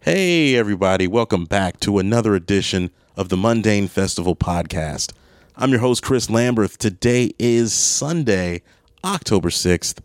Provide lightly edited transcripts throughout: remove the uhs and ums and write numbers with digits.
Hey, everybody. Welcome back to another edition of the Mundane Festival podcast. I'm your host, Chris Lamberth. Today is Sunday, October 6th,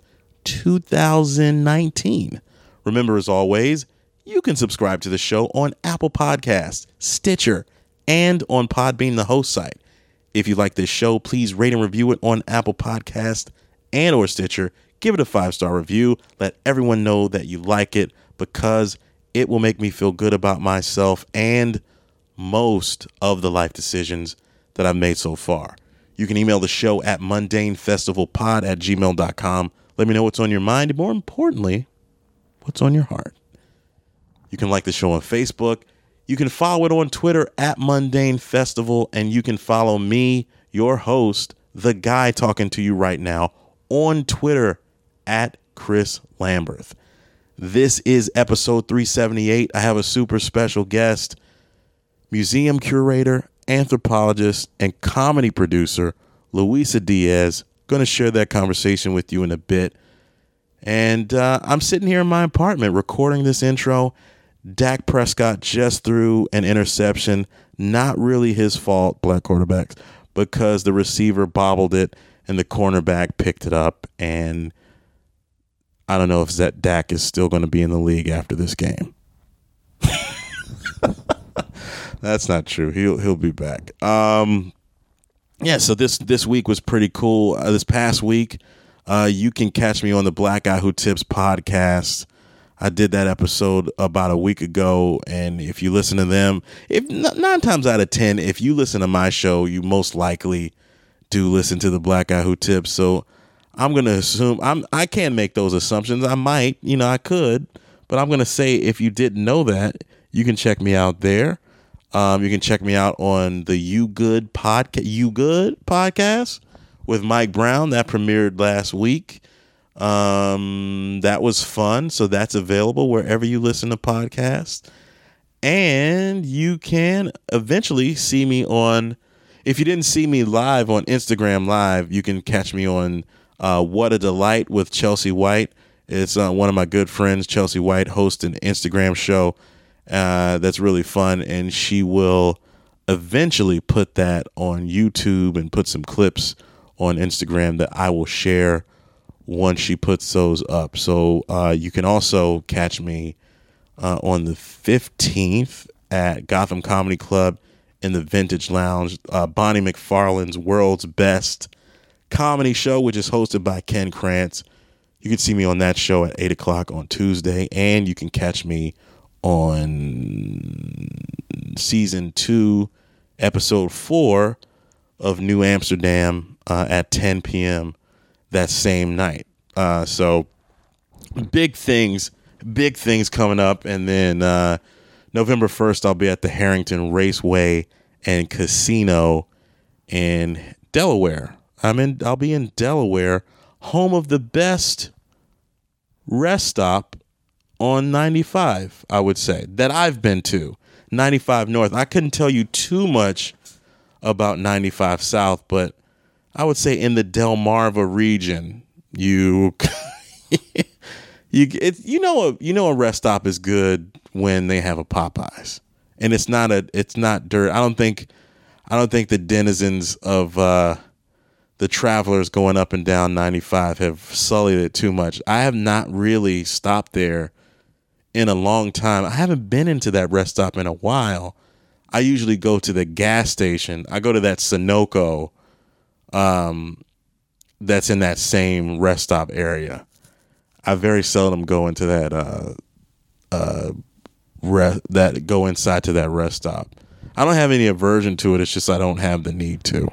2019. Remember, as always, you can subscribe to the show on Apple Podcasts, Stitcher, and on Podbean, the host site. If you like this show, please rate and review it on Apple Podcasts and or Stitcher. Give it a 5-star review. Let everyone know that you like it because it will make me feel good about myself and most of the life decisions that I've made so far. You can email the show at mundanefestivalpod@gmail.com. Let me know what's on your mind and, more importantly, what's on your heart. You can like the show on Facebook. You can follow it on Twitter at Mundane Festival. And you can follow me, your host, the guy talking to you right now, on Twitter at Chris Lamberth. This is episode 378. I have a super special guest, museum curator, anthropologist, and comedy producer, Luisa Diaz. Going to share that conversation with you in a bit. And I'm sitting here in my apartment recording this intro. Dak Prescott just threw an interception. Not really his fault, black quarterbacks, because the receiver bobbled it and the cornerback picked it up. And I don't know if that Dak is still going to be in the league after this game. That's not true. He'll be back. So this week was pretty cool. This past week, you can catch me on the Black Guy Who Tips podcast. I did that episode about a week ago, and if you listen to them, if 9 times out of 10, if you listen to my show, you most likely do listen to the Black Guy Who Tips. So I'm going to assume I can't make those assumptions. I might, I could, but I'm going to say if you didn't know that, you can check me out there. You can check me out on the You Good podcast with Mike Brown that premiered last week. That was fun. So that's available wherever you listen to podcasts. And you can eventually see me on, if you didn't see me live on Instagram Live, you can catch me on What a Delight with Chelsea White. It's one of my good friends, Chelsea White, hosts an Instagram show that's really fun, and she will eventually put that on YouTube and put some clips on Instagram that I will share once she puts those up. So you can also catch me on the 15th at Gotham Comedy Club in the Vintage Lounge, Bonnie McFarlane's World's Best Comedy Show, which is hosted by Ken Krantz. You can see me on that show at 8 o'clock on Tuesday, and you can catch me on season 2, episode 4 of New Amsterdam at 10 p.m. that same night. So big things coming up. And then November 1st, I'll be at the Harrington Raceway and Casino in Delaware. I'll be in Delaware, home of the best rest stop on 95, I would say, that I've been to. 95 North. I couldn't tell you too much about 95 South, but I would say in the Delmarva region, a rest stop is good when they have a Popeyes, and it's not dirt. I don't think the denizens of the travelers going up and down 95 have sullied it too much. I have not really stopped there in a long time. I haven't been into that rest stop in a while. I usually go to the gas station. I go to that Sunoco that's in that same rest stop area. I very seldom go into that go inside to that rest stop. I don't have any aversion to it. It's just I don't have the need to.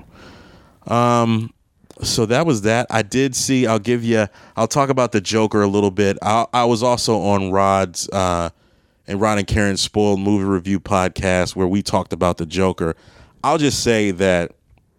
So that was that. I did see, I'll talk about the Joker a little bit. I was also on Rod's and Rod and Karen's Spoiled Movie Review podcast where we talked about the Joker. I'll just say that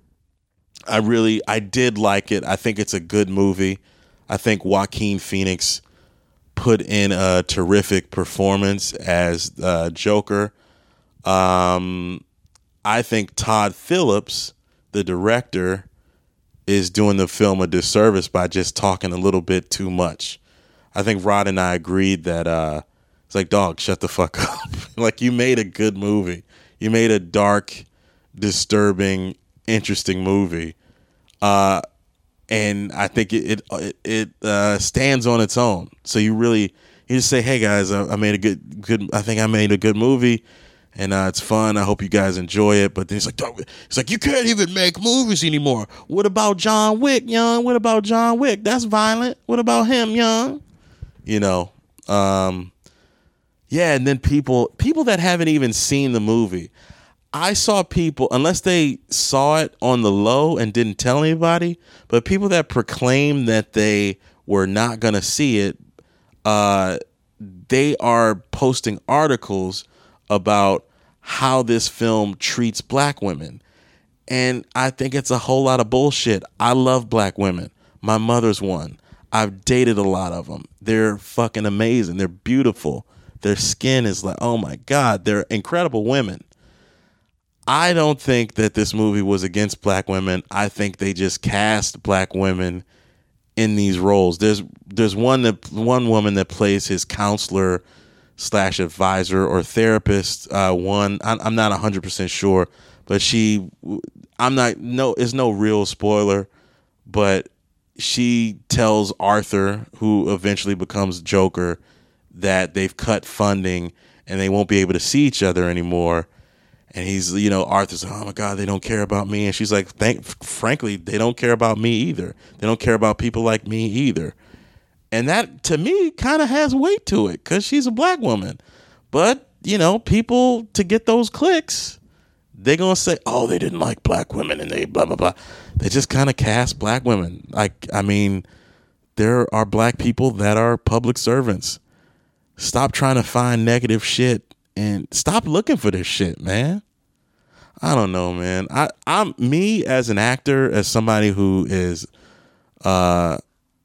I did like it. I think it's a good movie. I think Joaquin Phoenix put in a terrific performance as Joker. I think Todd Phillips, the director, is doing the film a disservice by just talking a little bit too much. I think Rod and I agreed that it's like, dog, shut the fuck up. Like, you made a good movie. You made a dark, disturbing, interesting movie. And I think it stands on its own. So you just say, hey guys, I made a good. I think I made a good movie, and it's fun. I hope you guys enjoy it. But then it's like you can't even make movies anymore. What about John Wick, young? What about John Wick? That's violent. What about him, young? You know, yeah. And then people that haven't even seen the movie. I saw people, unless they saw it on the low and didn't tell anybody, but people that proclaimed that they were not going to see it, they are posting articles about how this film treats black women. And I think it's a whole lot of bullshit. I love black women. My mother's one. I've dated a lot of them. They're fucking amazing. They're beautiful. Their skin is like, oh my God, they're incredible women. I don't think that this movie was against black women. I think they just cast black women in these roles. There's one woman that plays his counselor / advisor or therapist. I'm not 100% sure, but it's no real spoiler, but she tells Arthur, who eventually becomes Joker, that they've cut funding and they won't be able to see each other anymore. And he's, Arthur's like, oh my God, they don't care about me. And she's like, frankly, they don't care about me either. They don't care about people like me either. And that, to me, kind of has weight to it because she's a black woman. But, people, to get those clicks, they're going to say, oh, they didn't like black women and they blah, blah, blah. They just kind of cast black women. There are black people that are public servants. Stop trying to find negative shit and stop looking for this shit, man. I don't know, man. I'm me as an actor, as somebody who has done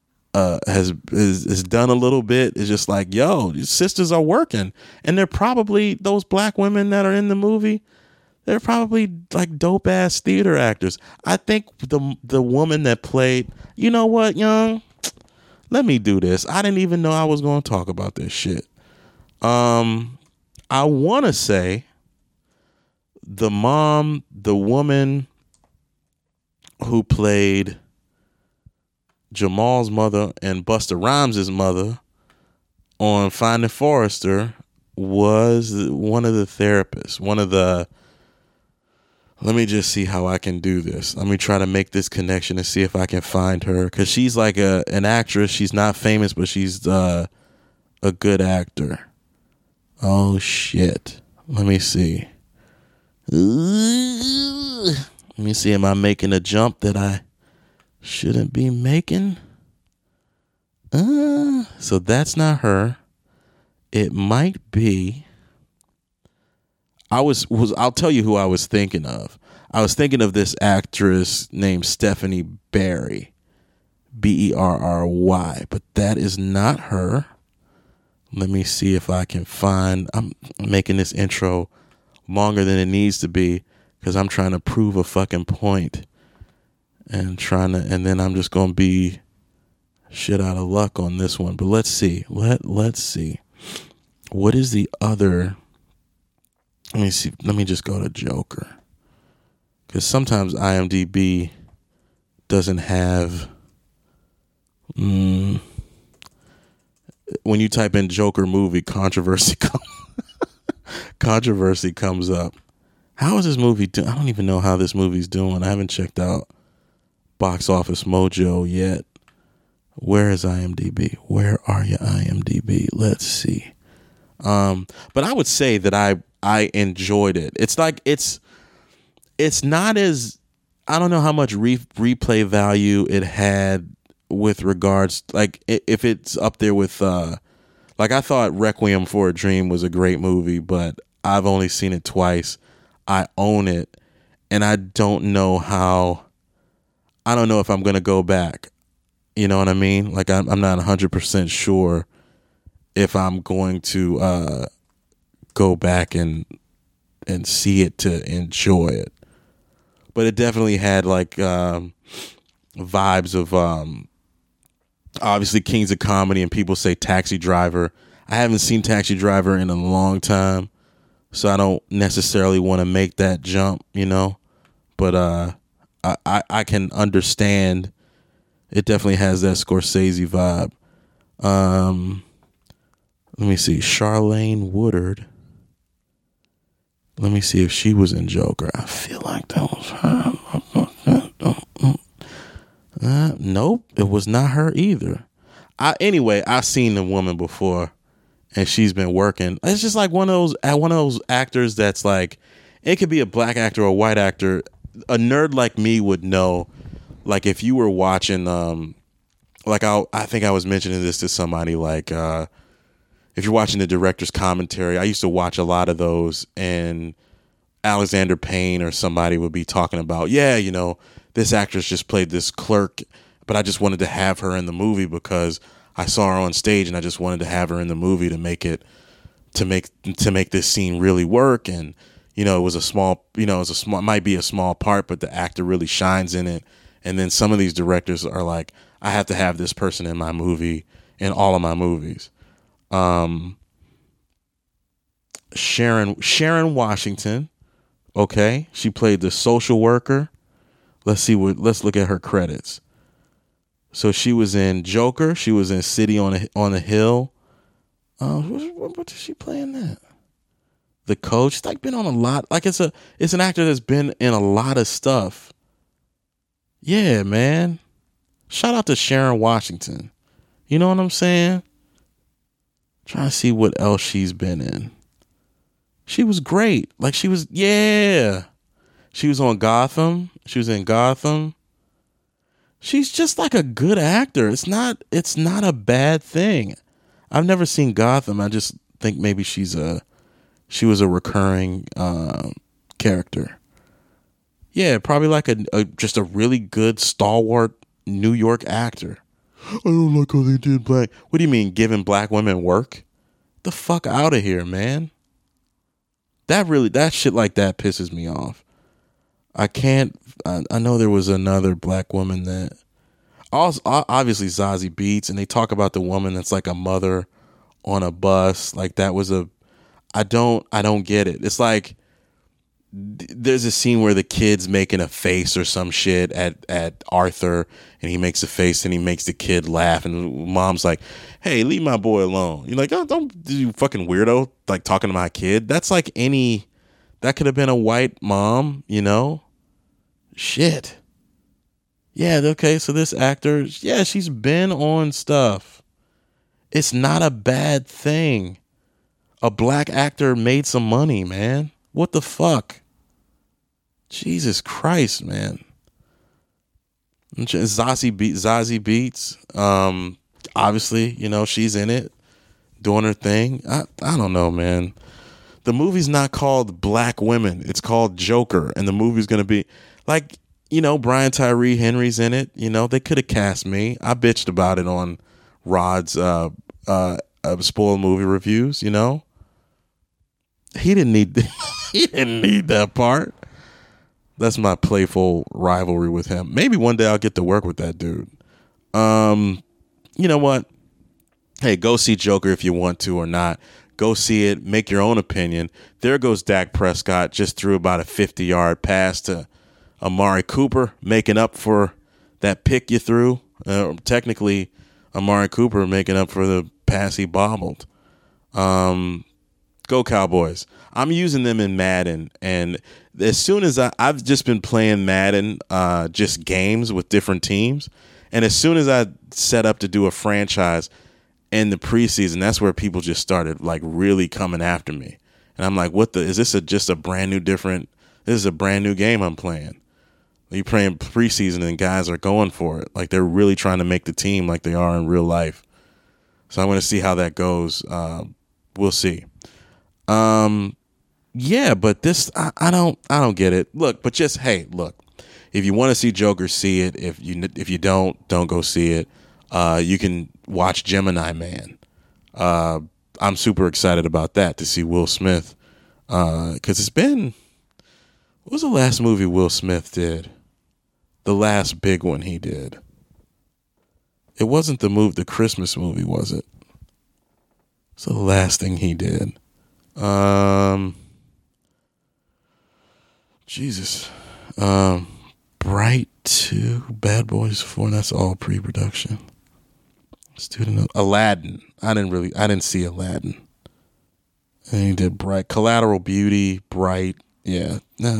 a little bit, is just like, yo, these sisters are working, and they're probably, those black women that are in the movie, they're probably like dope ass theater actors. I think the woman that played, you know what, young, let me do this. I didn't even know I was going to talk about this shit. I want to say the woman who played Jamal's mother and Busta Rhymes' mother on Finding Forrester was one of the therapists. Let me just see how I can do this. Let me try to make this connection and see if I can find her. Because she's like an actress. She's not famous, but she's a good actor. Oh, shit. Let me see. Let me see. Am I making a jump that I shouldn't be making? So that's not her. It might be. I'll tell you who I was thinking of. I was thinking of this actress named Stephanie Barry. Berry. But that is not her. Let me see if I can find. I'm making this intro longer than it needs to be because I'm trying to prove a fucking point and then I'm just going to be shit out of luck on this one. But let's see. Let's see. What is the other? Let me see. Let me just go to Joker because sometimes IMDb doesn't have. When you type in Joker movie, controversy comes up. How is this movie doing? I don't even know how this movie's doing. I haven't checked out Box Office Mojo yet. Where is IMDb? Where are you, IMDb? Let's see. But I would say that I enjoyed it. It's like it's not as, I don't know how much replay value it had with regards, like if it's up there with like I thought Requiem for a Dream was a great movie, but I've only seen it twice. I own it, and I don't know if I'm gonna go back. You know what I mean? Like I'm not 100% sure if I'm going to go back and see it to enjoy it. But it definitely had like vibes of obviously Kings of Comedy, and people say Taxi Driver. I haven't seen Taxi Driver in a long time, so I don't necessarily want to make that jump, But I can understand. It definitely has that Scorsese vibe. Let me see, Charlene Woodard. Let me see if she was in Joker. I feel like that was her. Nope, it was not her either. Anyway, I've seen the woman before, and she's been working. It's just like one of those actors that's like, it could be a black actor or a white actor. A nerd like me would know, like if you were watching, like I think I was mentioning this to somebody, like if you're watching the director's commentary. I used to watch a lot of those, and Alexander Payne or somebody would be talking about, this actress just played this clerk, but I just wanted to have her in the movie because I saw her on stage, and I just wanted to have her in the movie to make this scene really work. And it was it might be a small part, but the actor really shines in it. And then some of these directors are like, I have to have this person in my movie, in all of my movies. Sharon Washington. Okay. She played the social worker. Let's look at her credits. So she was in Joker. She was in City on a Hill. What did she play in that? The Coach. She's like been on a lot. Like it's an actor that's been in a lot of stuff. Yeah, man. Shout out to Sharon Washington. You know what I'm saying? Trying to see what else she's been in. She was great. Like she was on Gotham. She was in Gotham. She's just like a good actor. It's not a bad thing. I've never seen Gotham. I just think maybe she was a recurring character. Yeah, probably like just a really good stalwart New York actor. I don't like how they did black. What do you mean, giving black women work? The fuck out of here, man. That shit like that pisses me off. I know there was another black woman that also, obviously Zazie Beetz, and they talk about the woman that's like a mother on a bus. Like that was I don't get it. It's like there's a scene where the kid's making a face or some shit at Arthur, and he makes a face and he makes the kid laugh, and mom's like, hey, leave my boy alone. You're like, oh, don't, you fucking weirdo, like talking to my kid. That's like that could have been a white mom, shit. Yeah, okay, so this actor, yeah, she's been on stuff. It's not a bad thing. A black actor made some money, man. What the fuck? Jesus Christ, man. Zazie Beetz, obviously, she's in it, doing her thing. I don't know, man. The movie's not called Black Women. It's called Joker, and the movie's going to be like, Brian Tyree Henry's in it. They could have cast me. I bitched about it on Rod's spoiled movie reviews. He didn't need that part. That's my playful rivalry with him. Maybe one day I'll get to work with that dude. You know what? Hey, go see Joker if you want to or not. Go see it. Make your own opinion. There goes Dak Prescott. Just threw about a 50-yard pass to Amari Cooper, making up for that pick you threw. Technically, Amari Cooper making up for the pass he bobbled. Go Cowboys. I'm using them in Madden, and as soon as I've just been playing Madden, just games with different teams, and as soon as I set up to do a franchise in the preseason, that's where people just started like really coming after me, and I'm like, is this just a brand new different? This is a brand new game I'm playing. You're playing preseason, and guys are going for it, like they're really trying to make the team like they are in real life. So I'm going to see how that goes. We'll see. Yeah, but this I don't get it. Look, but just look. If you want to see Joker, see it. If you don't go see it. You can watch Gemini Man. I'm super excited about that, to see Will Smith. Because it's been, what was the last movie Will Smith did? The last big one he did. It wasn't the Christmas movie, was it? It's the last thing he did. Jesus. Bright 2, Bad Boys 4, and that's all pre-production. Student of Aladdin. I didn't see Aladdin. And he did Bright. Collateral Beauty, Bright. Yeah.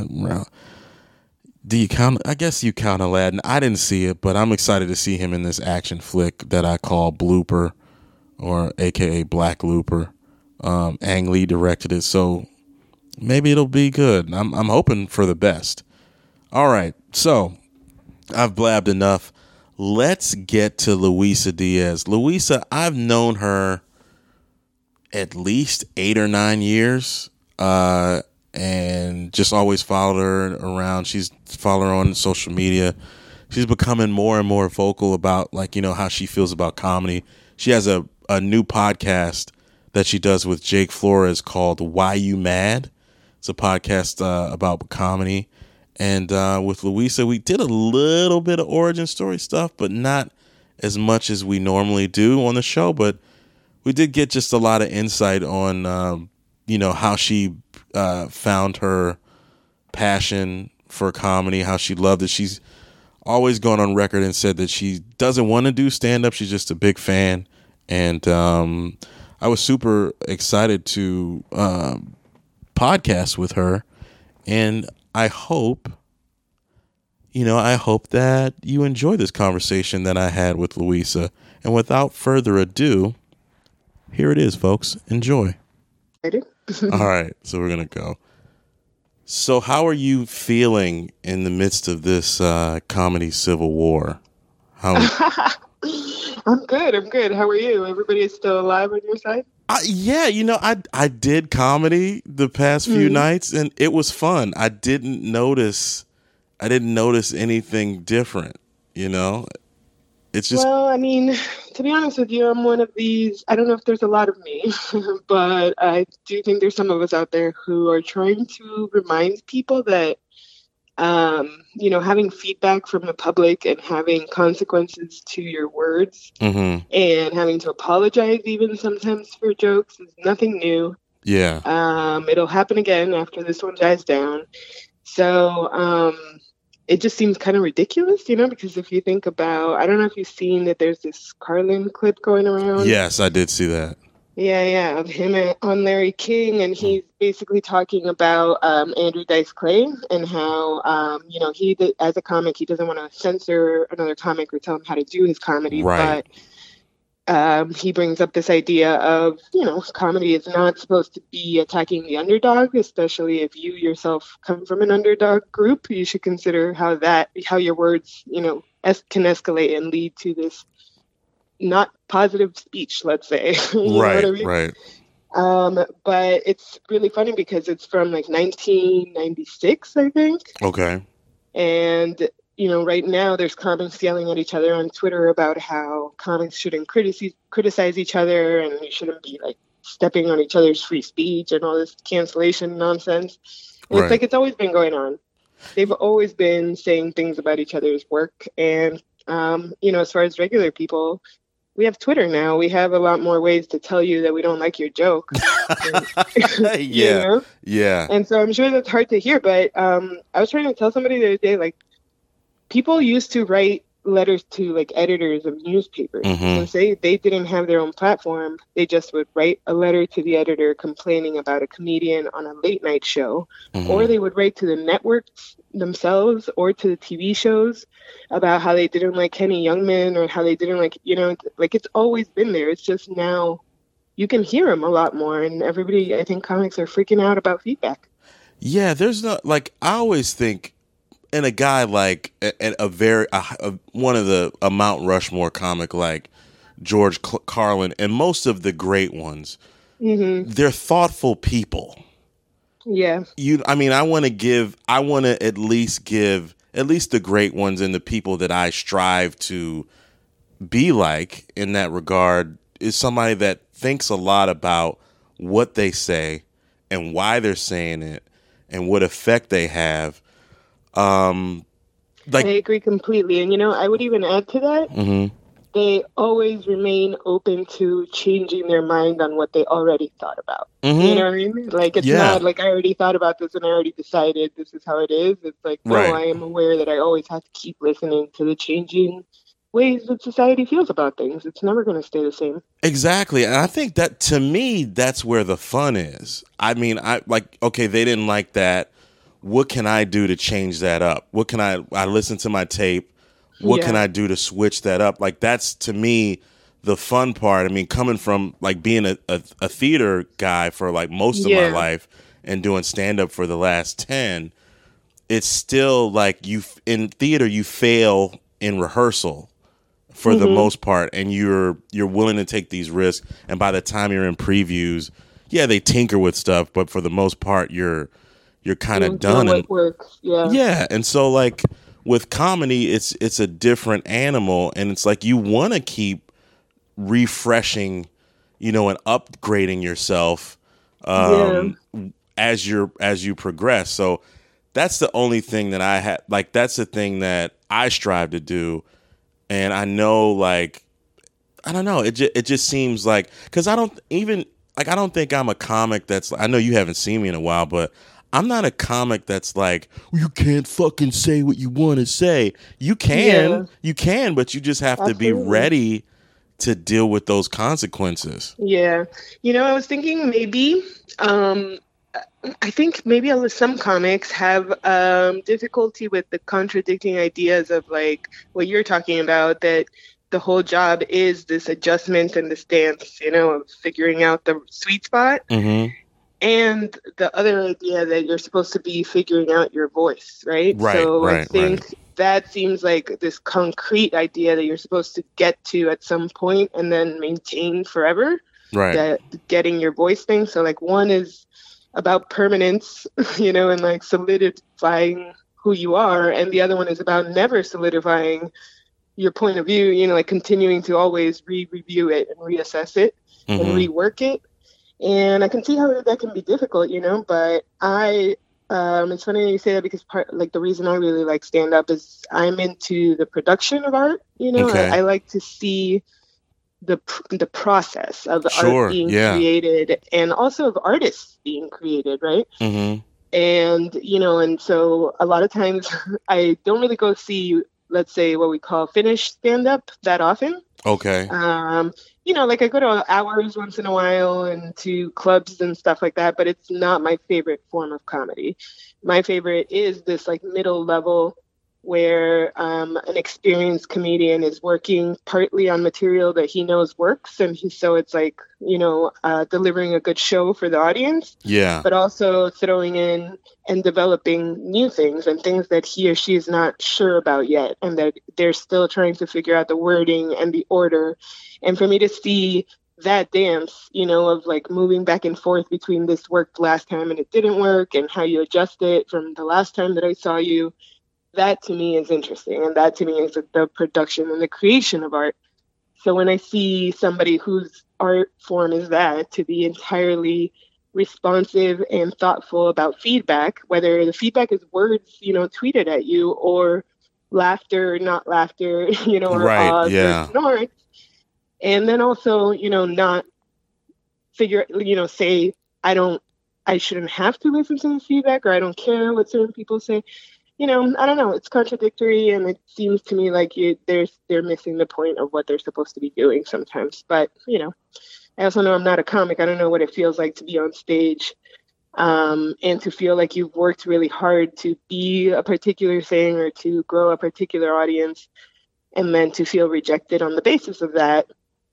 Do you count? I guess you count Aladdin. I didn't see it, but I'm excited to see him in this action flick that I call Blooper, or AKA Black Looper. Ang Lee directed it, so maybe it'll be good. I'm hoping for the best. All right, so I've blabbed enough. Let's get to Luisa Diaz. Luisa, I've known her at least 8 or 9 years, and just always followed her around. Followed her on social media. She's becoming more and more vocal about, like, how she feels about comedy. She has a new podcast that she does with Jake Flores called Why You Mad? It's a podcast about comedy. And with Luisa, we did a little bit of origin story stuff, but not as much as we normally do on the show. But we did get just a lot of insight on, how she found her passion for comedy, how she loved it. She's always gone on record and said that she doesn't want to do stand-up. She's just a big fan. And I was super excited to podcast with her. And I hope that you enjoy this conversation that I had with Luisa. And without further ado, here it is, folks. Enjoy. I do. All right, so we're going to go. So how are you feeling in the midst of this comedy civil war? I'm good. How are you? Everybody is still alive on your side? Yeah, I did comedy the past few nights, and it was fun. I didn't notice anything different. It's just. Well, I mean, to be honest with you, I'm one of these. I don't know if there's a lot of me, but I do think there's some of us out there who are trying to remind people that, having feedback from the public and having consequences to your words and having to apologize even sometimes for jokes is nothing new. Yeah. It'll happen again after this one dies down. So, it just seems kind of ridiculous, because if you think about, I don't know if you've seen that there's this Carlin clip going around. Yes, I did see that. Yeah, of him on Larry King, and he's basically talking about Andrew Dice Clay and how, he, as a comic, he doesn't want to censor another comic or tell him how to do his comedy, right. But he brings up this idea of, comedy is not supposed to be attacking the underdog, especially if you yourself come from an underdog group. You should consider how your words, can escalate and lead to this not positive speech, let's say. You right, know what I mean? Right. But it's really funny because it's from 1996, I think. Okay. And right now there's comics yelling at each other on Twitter about how comics shouldn't criticize each other and we shouldn't be stepping on each other's free speech and all this cancellation nonsense. And right. It's like it's always been going on. They've always been saying things about each other's work. And, as far as regular people, we have Twitter now. We have a lot more ways to tell you that we don't like your joke. Yeah. Yeah. And so I'm sure that's hard to hear, but I was trying to tell somebody the other day, people used to write letters to editors of newspapers. And say they didn't have their own platform, they just would write a letter to the editor complaining about a comedian on a late night show, or they would write to the networks themselves or to the TV shows about how they didn't like Kenny Youngman or how they didn't like, it's always been there. It's just now you can hear them a lot more, and everybody, I think comics are freaking out about feedback. Yeah, there's not I always think. And a guy like one of a Mount Rushmore comic like George Carlin and most of the great ones, they're thoughtful people. Yeah. I want to at least give the great ones and the people that I strive to be like in that regard is somebody that thinks a lot about what they say and why they're saying it and what effect they have. I agree completely. And, I would even add to that. they always remain open to changing their mind on what they already thought about. Mm-hmm. You know what I mean? Like, it's not like I already thought about this and I already decided this is how it is. It's like, no, I am aware that I always have to keep listening to the changing ways that society feels about things. It's never going to stay the same. Exactly. And I think that, to me, that's where the fun is. I mean, okay, they didn't like that. What can I do to change that up? What can I listen to my tape. What can I do to switch that up? Like, that's, to me, the fun part. I mean, coming from like being a theater guy for like most of my life and doing stand up for the last 10, it's still like in theater, you fail in rehearsal for the most part, and you're willing to take these risks. And by the time you're in previews, they tinker with stuff, but for the most part, you're kind of done. What works. Yeah. And so like with comedy, it's a different animal, and it's like you want to keep refreshing, and upgrading yourself as you progress. So that's the only thing that I had. Like, that's the thing that I strive to do. And I know, like, I don't know. It just seems like, because I don't think I'm a comic that's, I know you haven't seen me in a while, but I'm not a comic that's like, you can't fucking say what you want to say. You can, but you just have to be ready to deal with those consequences. Yeah. I was thinking maybe, I think maybe some comics have difficulty with the contradicting ideas of like what you're talking about, that the whole job is this adjustment and this dance, of figuring out the sweet spot. Mm-hmm. And the other idea that you're supposed to be figuring out your voice, right? So I think that seems like this concrete idea that you're supposed to get to at some point and then maintain forever. Right. That getting your voice thing. So like one is about permanence, and like solidifying who you are. And the other one is about never solidifying your point of view, like continuing to always review it and reassess it and rework it. And I can see how that can be difficult, but it's funny you say that, because the reason I really like stand up is I'm into the production of art. I like to see the process of the art being created, and also of artists being created, right? Mm-hmm. And and so a lot of times I don't really go see, let's say, what we call finished stand-up that often. Okay. Like I go to hours once in a while and to clubs and stuff like that, but it's not my favorite form of comedy. My favorite is this like middle level where an experienced comedian is working partly on material that he knows works, and so it's like, delivering a good show for the audience, but also throwing in and developing new things and things that he or she is not sure about yet, and that they're still trying to figure out the wording and the order. And for me to see that dance, of like moving back and forth between this worked last time and it didn't work, and how you adjust it from the last time that I saw you, that to me is interesting. And that to me is the production and the creation of art. So when I see somebody whose art form is that, to be entirely responsive and thoughtful about feedback, whether the feedback is words, tweeted at you, or laughter, not laughter, or ahs or snorts. And then also, not figure, say, I shouldn't have to listen to the feedback, or I don't care what certain people say. I don't know. It's contradictory, and it seems to me like they're missing the point of what they're supposed to be doing sometimes. But, I also know I'm not a comic. I don't know what it feels like to be on stage, and to feel like you've worked really hard to be a particular thing or to grow a particular audience, and then to feel rejected on the basis of that.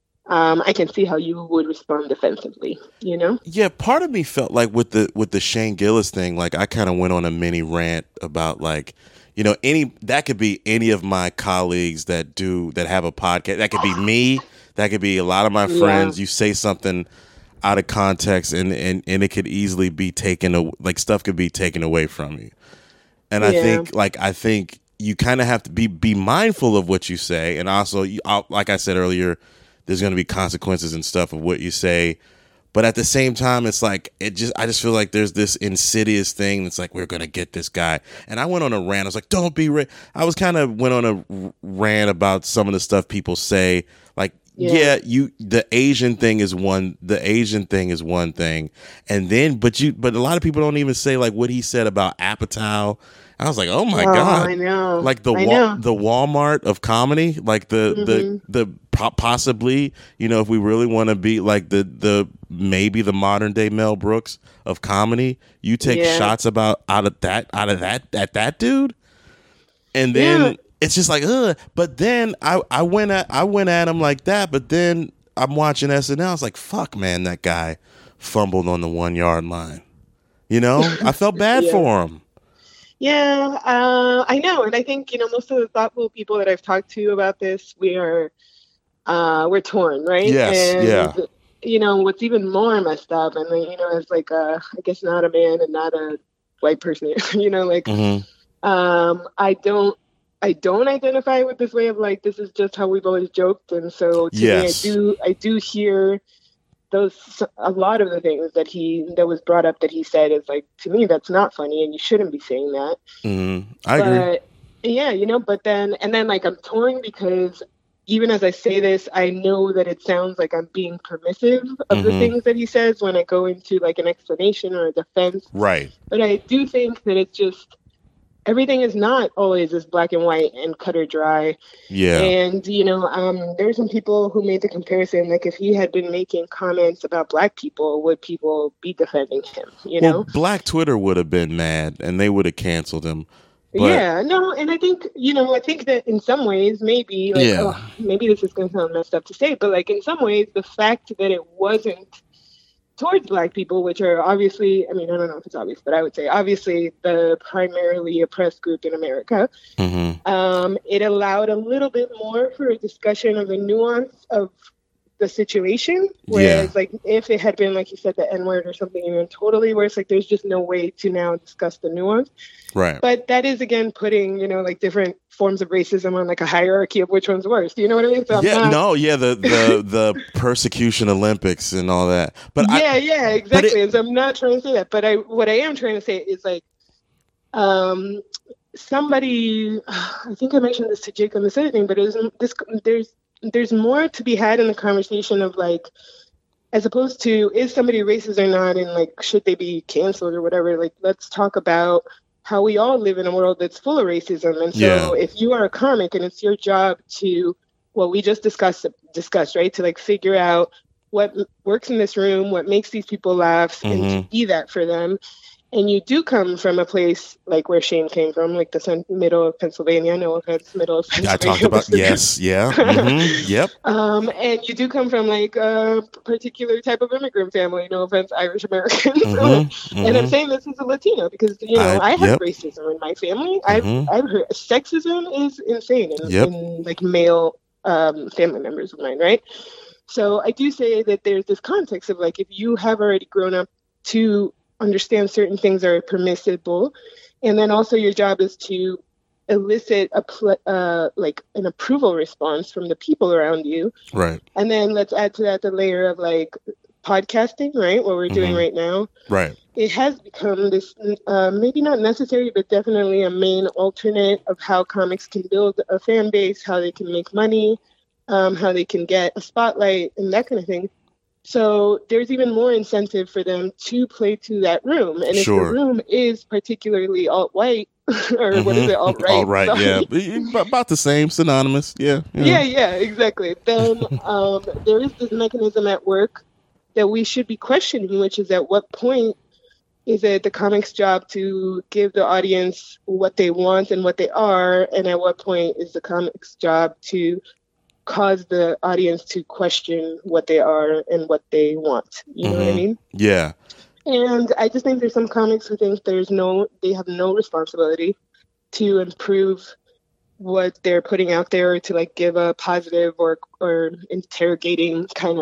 I can see how you would respond defensively, Yeah, part of me felt like with the Shane Gillis thing, like I kind of went on a mini rant about like, that could be any of my colleagues that have a podcast. That could be me. That could be a lot of my friends. You say something out of context, and it could easily be taken, like stuff could be taken away from you. And I think you kind of have to be mindful of what you say, and also, like I said earlier, there's going to be consequences and stuff of what you say. But at the same time, it's like I just feel like there's this insidious thing that's like, we're gonna get this guy. And I went on a rant. I was like, don't be. I was kind of went on a rant about some of the stuff people say. Like, the Asian thing is one. The Asian thing is one thing, and then but a lot of people don't even say like what he said about Apatow. I was like, oh my God. I know. Like the Walmart of comedy, like the possibly, if we really want to be like the maybe the modern day Mel Brooks of comedy, you take shots out of that dude. And then it's just like, ugh. But then I went at him like that, but then I'm watching SNL. I was like, fuck man, that guy fumbled on the 1 yard line. I felt bad for him. Yeah, I know. And I think, most of the thoughtful people that I've talked to about this, we're torn, right? Yes, and, what's even more messed up, and, as like, I guess not a man and not a white person, I don't identify with this way of like, this is just how we've always joked. And so to me, I do hear a lot of the things that was brought up that he said is like, to me, that's not funny and you shouldn't be saying that. I agree. Yeah, but then like I'm torn because even as I say this, I know that it sounds like I'm being permissive of the things that he says when I go into like an explanation or a defense. Right. But I do think that it's just, everything is not always as black and white and cut or dry. Yeah. And, there's some people who made the comparison, like if he had been making comments about black people, would people be defending him, Well, Black Twitter would have been mad and they would have canceled him. But... Yeah, no, and I think, I think that in some ways, maybe, like, maybe this is going to sound messed up to say, but like in some ways, the fact that it wasn't towards black people, which are obviously, I don't know if it's obvious, but I would say obviously the primarily oppressed group in America. It allowed a little bit more for a discussion of the nuance of the situation. Whereas like if it had been, like you said, the N-word or something even totally worse, like there's just no way to now discuss the nuance. Right. But that is again putting, like different forms of racism on like a hierarchy of which one's worse. You know what I mean? So the persecution Olympics and all that. But exactly. And so I'm not trying to say that, but what I am trying to say is like somebody, I think I mentioned this to Jake on the other thing, but there's more to be had in the conversation of like, as opposed to is somebody racist or not, and like should they be canceled or whatever. Like let's talk about how we all live in a world that's full of racism. And so if you are a comic and it's your job to, what we just discussed, right? To like figure out what works in this room, what makes these people laugh, and to be that for them. And you do come from a place like where Shane came from, like the middle of Pennsylvania. No offense, middle of Pennsylvania. I talked about, yep. And you do come from like a particular type of immigrant family. No offense, Irish Americans. And I'm saying this as a Latino because I have racism in my family. I've heard sexism is insane in like male family members of mine, right? So I do say that there's this context of like if you have already grown up to understand certain things are permissible, and then also your job is to elicit like an approval response from the people around you, right? And then let's add to that the layer of like podcasting, right? What we're doing right now, right? It has become this maybe not necessary, but definitely a main alternate of how comics can build a fan base, how they can make money, how they can get a spotlight, and that kind of thing. So there's even more incentive for them to play to that room. And if the room is particularly alt-white, or what is it, alt-right? Alt-right, about the same, synonymous, Yeah, exactly. Then there is this mechanism at work that we should be questioning, which is at what point is it the comics' job to give the audience what they want and what they are, and at what point is the comics' job to cause the audience to question what they are and what they want. You know what I mean? Yeah. And I just think there's some comics who think they have no responsibility to improve what they're putting out there, to like give a positive or interrogating kind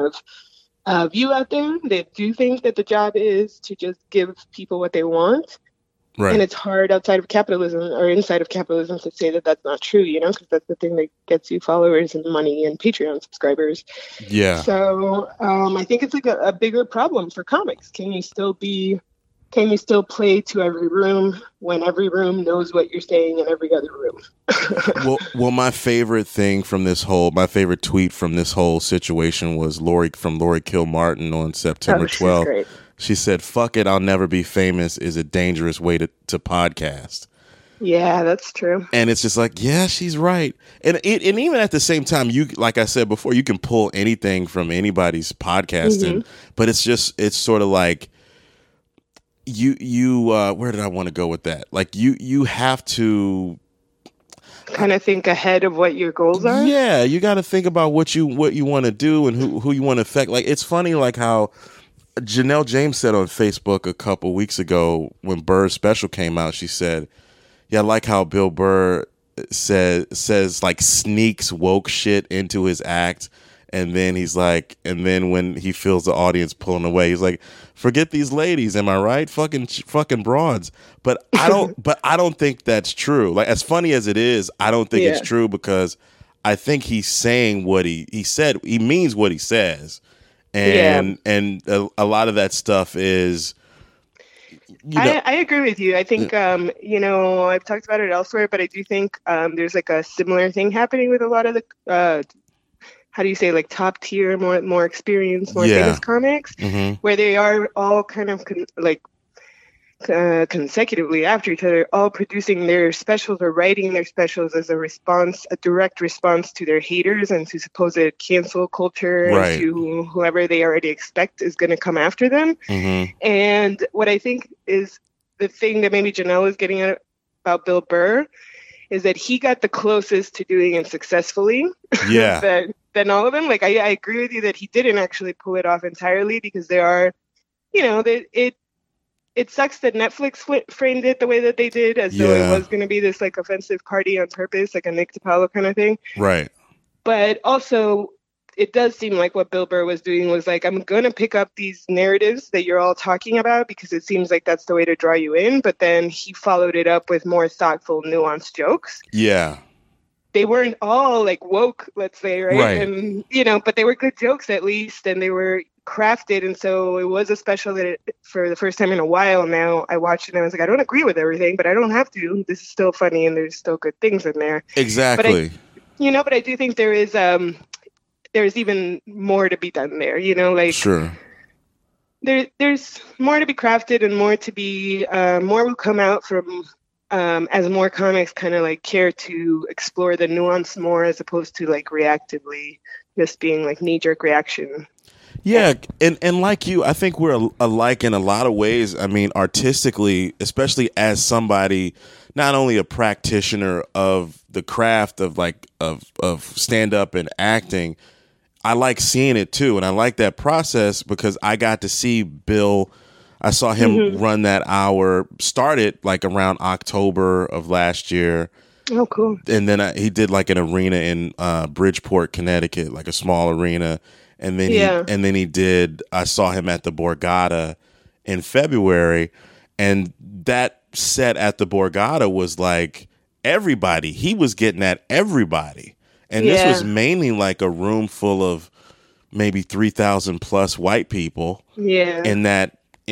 of view out there. They do think that the job is to just give people what they want. Right. And it's hard outside of capitalism or inside of capitalism to say that that's not true, because that's the thing that gets you followers and money and Patreon subscribers. Yeah. So I think it's like a bigger problem for comics. Can you still play to every room when every room knows what you're saying in every other room? well, my favorite tweet from this whole situation was Lori Kilmartin on September 12th. She said, "Fuck it, I'll never be famous is a dangerous way to podcast." Yeah, that's true. And it's just like, yeah, she's right. And even at the same time, you, like I said before, you can pull anything from anybody's podcasting, but it's sort of like you where did I want to go with that? Like you have to kind of think ahead of what your goals are. Yeah, you got to think about what you want to do and who you want to affect. Like, it's funny, like how Janelle James said on Facebook a couple weeks ago when Burr's special came out, she said, yeah, I like how Bill Burr says like sneaks woke shit into his act. And then he's like, and then when he feels the audience pulling away, he's like, forget these ladies. Am I right? Fucking broads. But I don't think that's true. Like, as funny as it is, I don't think it's true, because I think he's saying what he said. He means what he says. And a lot of that stuff is, I agree with you. I think, I've talked about it elsewhere, but I do think there's like a similar thing happening with a lot of the, how do you say, like top tier, more experienced, more famous comics, where they are all kind of consecutively after each other, all producing their specials or writing their specials as a direct response to their haters and to supposed cancel culture and to whoever they already expect is going to come after them. And what I think is the thing that maybe Janelle is getting at about Bill Burr is that he got the closest to doing it successfully than all of them. Like, I agree with you that he didn't actually pull it off entirely, because there are, it sucks that Netflix framed it the way that they did, as though it was going to be this like offensive party on purpose, like a Nick DiPaolo kind of thing. Right. But also, it does seem like what Bill Burr was doing was like, I'm going to pick up these narratives that you're all talking about because it seems like that's the way to draw you in. But then he followed it up with more thoughtful, nuanced jokes. Yeah. They weren't all like woke, let's say, right? And, but they were good jokes at least, and they were crafted. And so it was a special that for the first time in a while now, I watched it and I was like, I don't agree with everything, but I don't have to. This is still funny and there's still good things in there. Exactly. But I do think there is there's even more to be done there, like sure. There's more to be crafted and more to be more will come out from as more comics kind of like care to explore the nuance more, as opposed to like reactively just being like knee-jerk reaction. Yeah, and like you, I think we're alike in a lot of ways. I mean, artistically, especially as somebody, not only a practitioner of the craft of stand-up and acting, I like seeing it too, and I like that process because I got to see Bill. I saw him run that hour, started like around October of last year. Oh, cool. And then he did like an arena in Bridgeport, Connecticut, like a small arena. And then I saw him at the Borgata in February, and that set at the Borgata was like everybody. He was getting at everybody. And this was mainly like a room full of maybe 3,000 plus white people. Yeah. at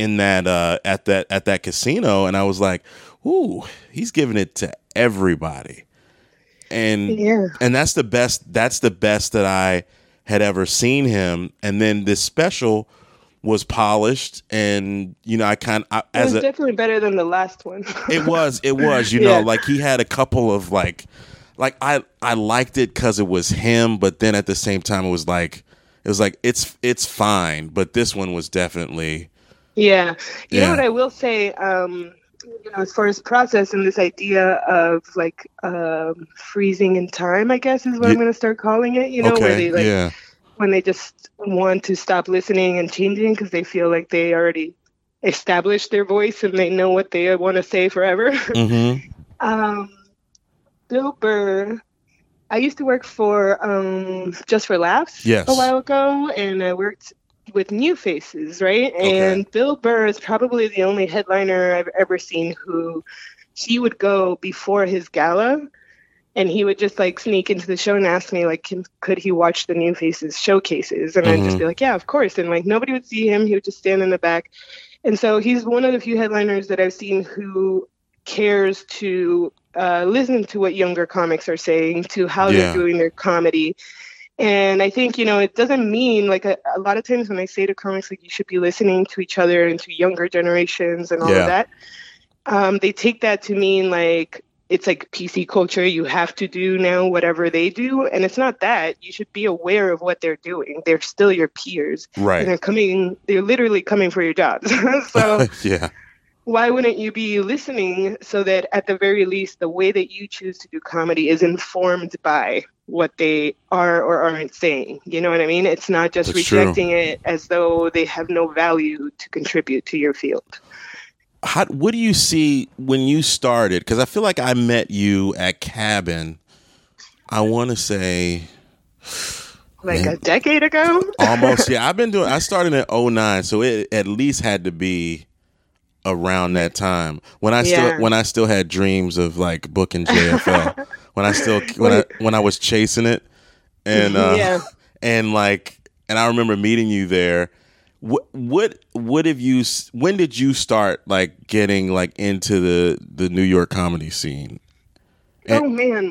that casino. And I was like, ooh, he's giving it to everybody. And that's the best that I had ever seen him. And then this special was polished, and it was definitely better than the last one. it was like he had a couple of like I liked it because it was him, but then at the same time it was like it's fine, but this one was definitely you know what I will say, as far as process and this idea of like freezing in time, I guess is what I'm going to start calling it, where they when they just want to stop listening and changing because they feel like they already established their voice and they know what they want to say forever. Bill Burr, I used to work for Just for Laughs a while ago, and I worked with new faces, right? Okay. And Bill Burr is probably the only headliner I've ever seen who he would go before his gala, and he would just like sneak into the show and ask me like, could he watch the new faces showcases? And I'd just be like, yeah, of course. And like nobody would see him. He would just stand in the back. And so he's one of the few headliners that I've seen who cares to listen to what younger comics are saying, to how they're doing their comedy. And I think, it doesn't mean like a lot of times when I say to comics, like you should be listening to each other and to younger generations and all of that, they take that to mean like, it's like PC culture. You have to do now whatever they do. And it's not that. You should be aware of what they're doing. They're still your peers. Right. And they're literally coming for your jobs. So yeah. Why wouldn't you be listening so that at the very least, the way that you choose to do comedy is informed by what they are or aren't saying? You know what I mean? It's not just rejecting it as though they have no value to contribute to your field. What do you see when you started? Because I feel like I met you at Cabin, I want to say... a decade ago? Almost, yeah. I started in 2009, so it at least had to be around that time. When I still had dreams of like booking JFL. when I was chasing it. And and I remember meeting you there. What have you? When did you start like getting like into the New York comedy scene? And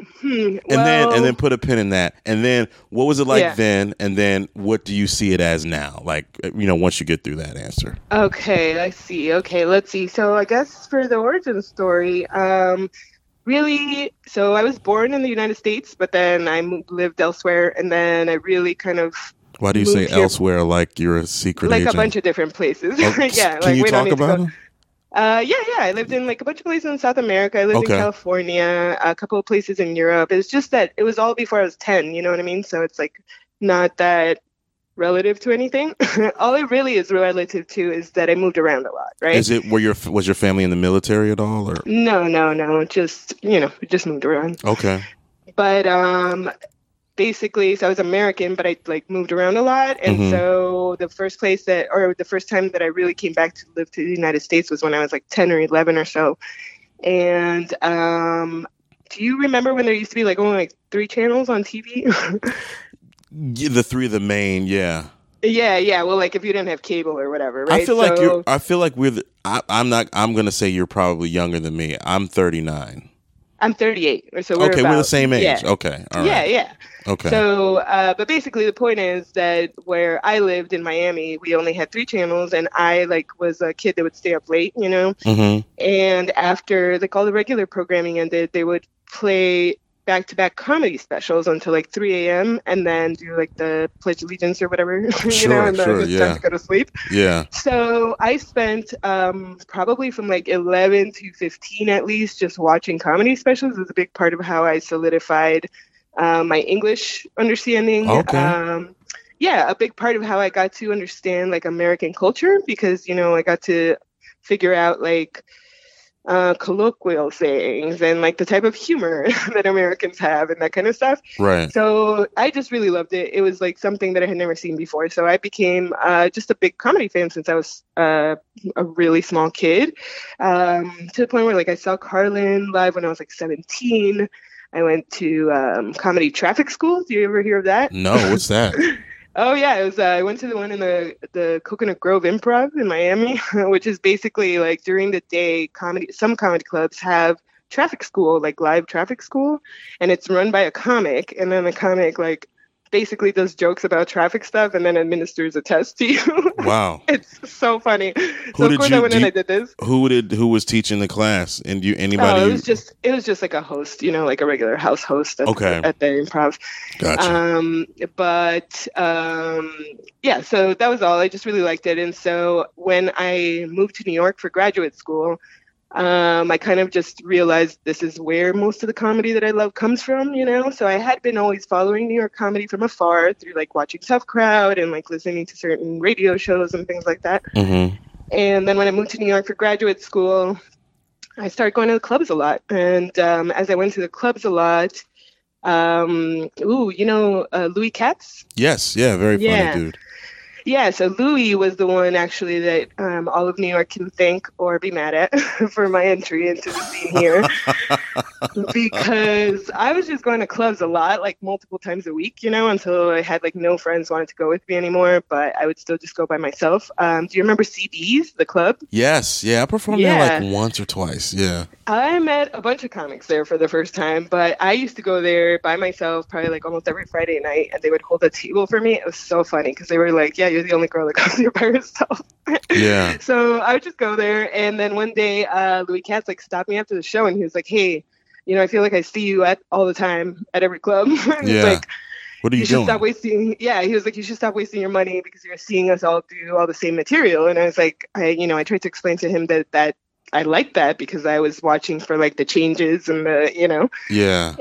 then put a pin in that. And then what was it like then? And then what do you see it as now? Like once you get through that answer. Okay, I see. Okay, let's see. So I guess for the origin story, really. So I was born in the United States, but then I lived elsewhere, and then I really kind of. Why do you say elsewhere like you're a secret agent? Like a bunch of different places. Can you talk about them? I lived in like a bunch of places in South America. I lived in California, a couple of places in Europe. It's just that it was all before I was 10, you know what I mean? So it's like not that relative to anything. All it really is relative to is that I moved around a lot, right? Was your family in the military at all? Or? No. Just, just moved around. Okay. But basically, so I was American, but I like moved around a lot. And so the first time that I really came back to live to the United States was when I was like 10 or 11 or so. And do you remember when there used to be like only like 3 channels on TV? The 3 of the main, yeah. Yeah. Well, like if you didn't have cable or whatever, right? I'm going to say you're probably younger than me. I'm 39. I'm 38. So we're the same age. Yeah. Okay. All right. Yeah. Okay. So, but basically the point is that where I lived in Miami, we only had 3 channels, and I was a kid that would stay up late, and after all the regular programming ended, they would play back-to-back comedy specials until 3 a.m. and then do the Pledge of Allegiance or whatever, and then it's time to go to sleep. Yeah. So I spent probably from 11 to 15 at least just watching comedy specials. It was a big part of how I solidified my English understanding. Okay. A big part of how I got to understand American culture, because I got to figure out colloquial sayings and the type of humor that Americans have and that kind of stuff. Right. So I just really loved it. It was something that I had never seen before. So I became just a big comedy fan since I was a really small kid, to the point where I saw Carlin live when I was 17. I went to comedy traffic school. Do you ever hear of that? No, what's that? Oh, yeah. It was. I went to the one in the Coconut Grove Improv in Miami, which is basically during the day, some comedy clubs have traffic school, live traffic school, and it's run by a comic. And then the comic basically does jokes about traffic stuff and then administers a test to you. Wow. It's so funny. I went in and I did this. Who was teaching the class? And anybody? Oh, it was just a host, a regular house host at the Improv. Gotcha. So that was all. I just really liked it. And so when I moved to New York for graduate school, I kind of just realized this is where most of the comedy that I love comes from, So I had been always following New York comedy from afar through watching Tough Crowd and listening to certain radio shows and things like that. Mm-hmm. And then when I moved to New York for graduate school, I started going to the clubs a lot. And as I went to the clubs a lot, Louis Katz? Yes, yeah, very funny dude. Yeah, so Louis was the one actually that all of New York can thank or be mad at for my entry into the scene here. Because I was just going to clubs a lot, like multiple times a week, until I had like no friends wanted to go with me anymore, but I would still just go by myself. Do you remember CB's, the club? Yes. Yeah, I performed there like once or twice. Yeah. I met a bunch of comics there for the first time, but I used to go there by myself probably like almost every Friday night, and they would hold a table for me. It was so funny because they were like, yeah, you're the only girl that comes here by herself. Yeah. So I would just go there, and then one day Louis Katz like stopped me after the show, and he was like, hey, I feel like I see you all the time at every club. And yeah. Like, what are you should doing? Stop wasting. Yeah, he was like, you should stop wasting your money because you're seeing us all do all the same material. And I was like, I tried to explain to him that I like that because I was watching for like the changes and the. Yeah.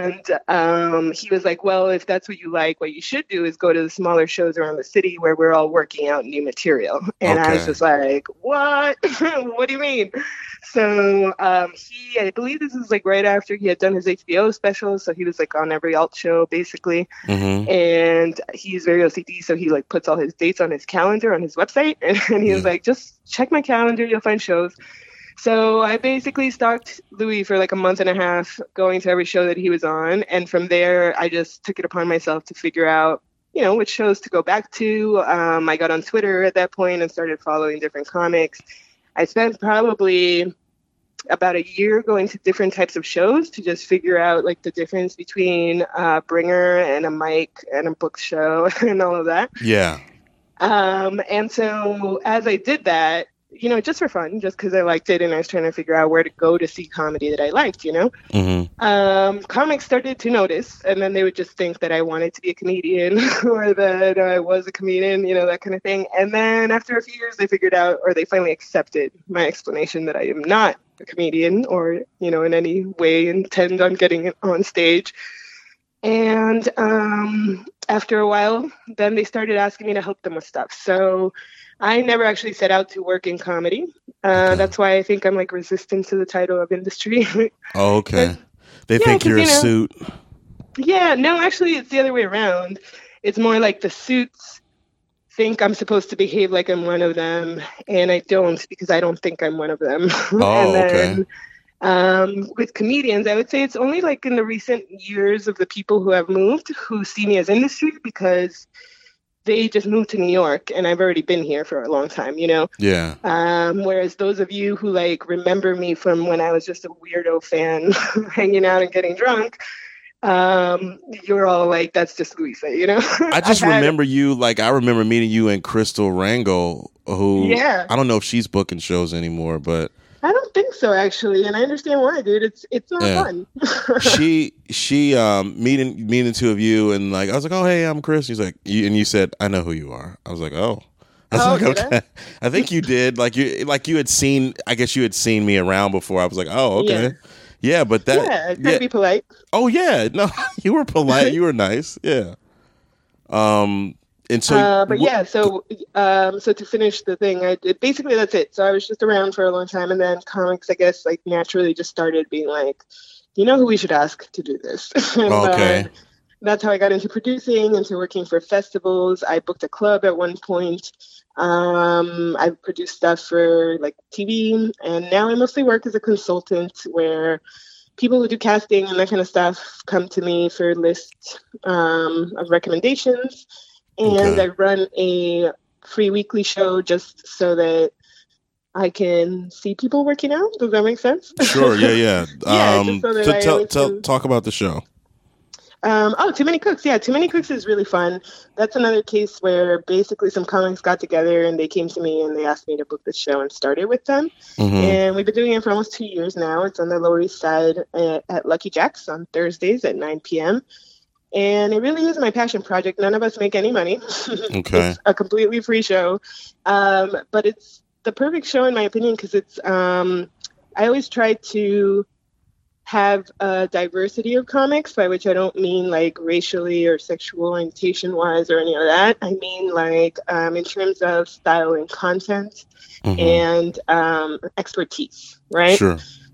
And he was like, well, if that's what you like, what you should do is go to the smaller shows around the city where we're all working out new material. And I was just like, what? What do you mean? So I believe this is like right after he had done his HBO special. So he was like on every alt show basically. Mm-hmm. And he's very OCD. So he like puts all his dates on his calendar on his website. And he was like, just check my calendar. You'll find shows. So I basically stalked Louis for like a month and a half, going to every show that he was on. And from there, I just took it upon myself to figure out, which shows to go back to. I got on Twitter at that point and started following different comics. I spent probably about a year going to different types of shows to just figure out like the difference between a bringer and a mic and a book show and all of that. Yeah. And so as I did that, just for fun, just because I liked it and I was trying to figure out where to go to see comedy that I liked, Mm-hmm. Comics started to notice, and then they would just think that I wanted to be a comedian or that I was a comedian, that kind of thing. And then after a few years, they figured out, or they finally accepted my explanation that I am not a comedian or, in any way intend on getting on stage. And after a while, then they started asking me to help them with stuff. So I never actually set out to work in comedy. Okay. That's why I think I'm like resistant to the title of industry. Oh, okay. They think you're a suit. Yeah, no, actually it's the other way around. It's more like the suits think I'm supposed to behave like I'm one of them, and I don't because I don't think I'm one of them. Oh, and then, with comedians, I would say it's only like in the recent years of the people who have moved who see me as industry because they just moved to New York and I've already been here for a long time, Yeah. Whereas those of you who like remember me from when I was just a weirdo fan hanging out and getting drunk, you're all like, that's just Louisa, I just remember you, like, I remember meeting you and Crystal Rangel, who, I don't know if she's booking shows anymore, but. I don't think so, actually, and I understand why, dude. It's not fun. she meeting the two of you, and like I was like, oh hey, I'm Chris. He's like, and you said, I know who you are. I was like, oh. I was like, okay. I think you did. Like you had seen. I guess you had seen me around before. I was like, oh, okay. Yeah, but that. Yeah, try to be polite. Oh yeah, no, you were polite. You were nice. Yeah. And so, so to finish the thing, basically that's it. So I was just around for a long time, and then comics, I guess, like naturally just started being like, who we should ask to do this. And, okay. That's how I got into producing, into working for festivals. I booked a club at one point. I produced stuff for like TV, and now I mostly work as a consultant where people who do casting and that kind of stuff come to me for lists of recommendations. And I run a free weekly show just so that I can see people working out. Does that make sense? Sure. Yeah. Talk about the show. Too Many Cooks. Yeah, Too Many Cooks is really fun. That's another case where basically some comics got together and they came to me and they asked me to book the show and started with them. Mm-hmm. And we've been doing it for almost 2 years now. It's on the Lower East Side at Lucky Jack's on Thursdays at 9 p.m. And it really is my passion project. None of us make any money. Okay. It's a completely free show. But it's the perfect show in my opinion because it's, I always try to have a diversity of comics, by which I don't mean like racially or sexual orientation wise or any of that. I mean like in terms of style and content and expertise, right? Sure.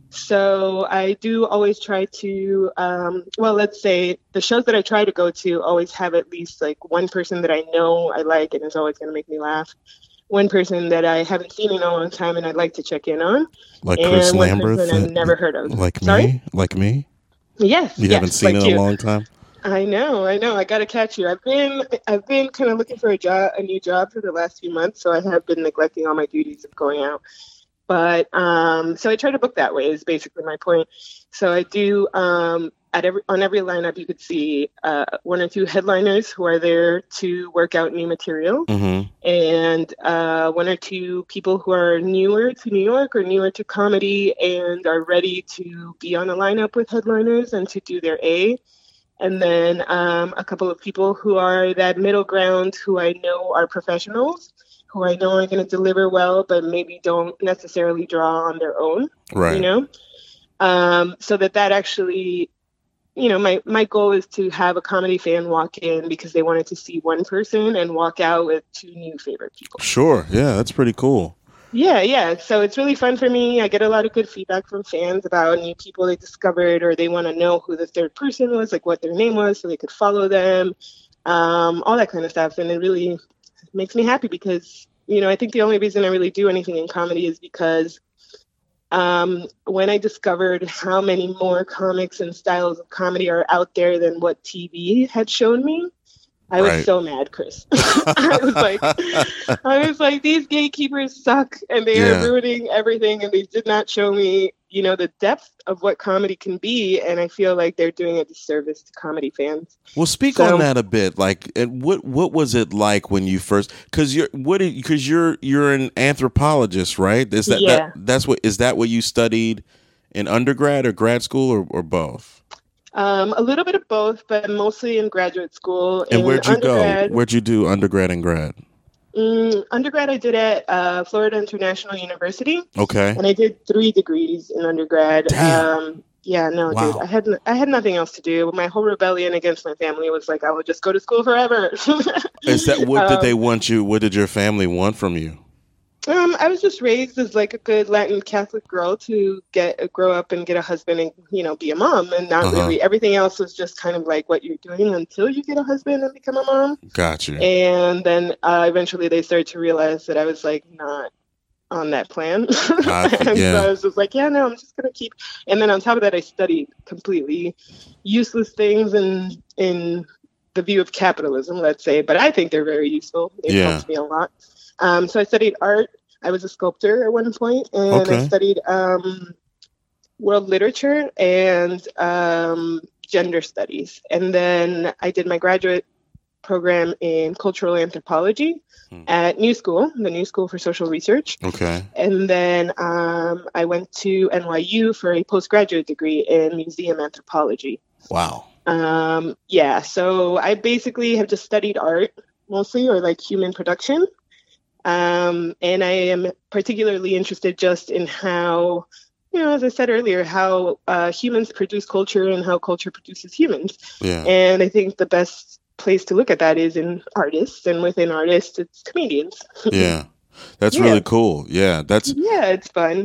So I do always try to, well, let's say the shows that I try to go to always have at least like one person that I know I like and is always going to make me laugh. One person that I haven't seen in a long time and I'd like to check in on. Like Chris And one Lambert, person I've never heard of. like Sorry? me, like me. Yes, You haven't seen like in you. a long time. I know. I got to catch you. I've been kind of looking for a new job for the last few months, so I have been neglecting all my duties of going out. But so I try to book that way is basically my point. So I do on every lineup you could see one or two headliners who are there to work out new material, and one or two people who are newer to New York or newer to comedy and are ready to be on a lineup with headliners and to do their A. And then a couple of people who are that middle ground who I know are professionals, who I know are going to deliver well, but maybe don't necessarily draw on their own, Right. you know? So that actually, you know, my goal is to have a comedy fan walk in because they wanted to see one person and walk out with two new favorite people. Sure. Yeah, that's pretty cool. Yeah. So it's really fun for me. I get a lot of good feedback from fans about new people they discovered, or they want to know who the third person was, like what their name was, so they could follow them, all that kind of stuff. And it really makes me happy because, you know, I think the only reason I really do anything in comedy is because when I discovered how many more comics and styles of comedy are out there than what TV had shown me, I was so mad, Chris. I was like, these gatekeepers suck and they are ruining everything, and they did not show me, you know, the depth of what comedy can be, and I feel like they're doing a disservice to comedy fans. Well, speak on that a bit. Like, and what was it like when you first? Because you're an anthropologist, right? Is that what you studied in undergrad or grad school or both? A little bit of both, but mostly in graduate school. And where'd you go? Where'd you do undergrad and grad? Undergrad I did at Florida International University. Okay. And I did 3 degrees in undergrad. Damn. Dude, I had nothing else to do. My whole rebellion against my family was like, I will just go to school forever. Is that what did they want you? What did your family want from you? I was just raised as like a good Latin Catholic girl to grow up and get a husband and, you know, be a mom, and not really everything else was just kind of like what you're doing until you get a husband and become a mom. Gotcha. And then eventually they started to realize that I was like not on that plan. So I was just like, I'm just going to keep. And then on top of that, I studied completely useless things in the view of capitalism, let's say, but I think they're very useful. They helped me a lot. So I studied art. I was a sculptor at one point, and I studied world literature and gender studies. And then I did my graduate program in cultural anthropology at New School, the New School for Social Research. Okay. And then I went to NYU for a postgraduate degree in museum anthropology. Wow. So I basically have just studied art mostly, or like human production. And I am particularly interested just in how, you know, as I said earlier, how humans produce culture and how culture produces humans. Yeah. And I think the best place to look at that is in artists, and within artists, it's comedians. Yeah. That's really cool. Yeah. It's fun.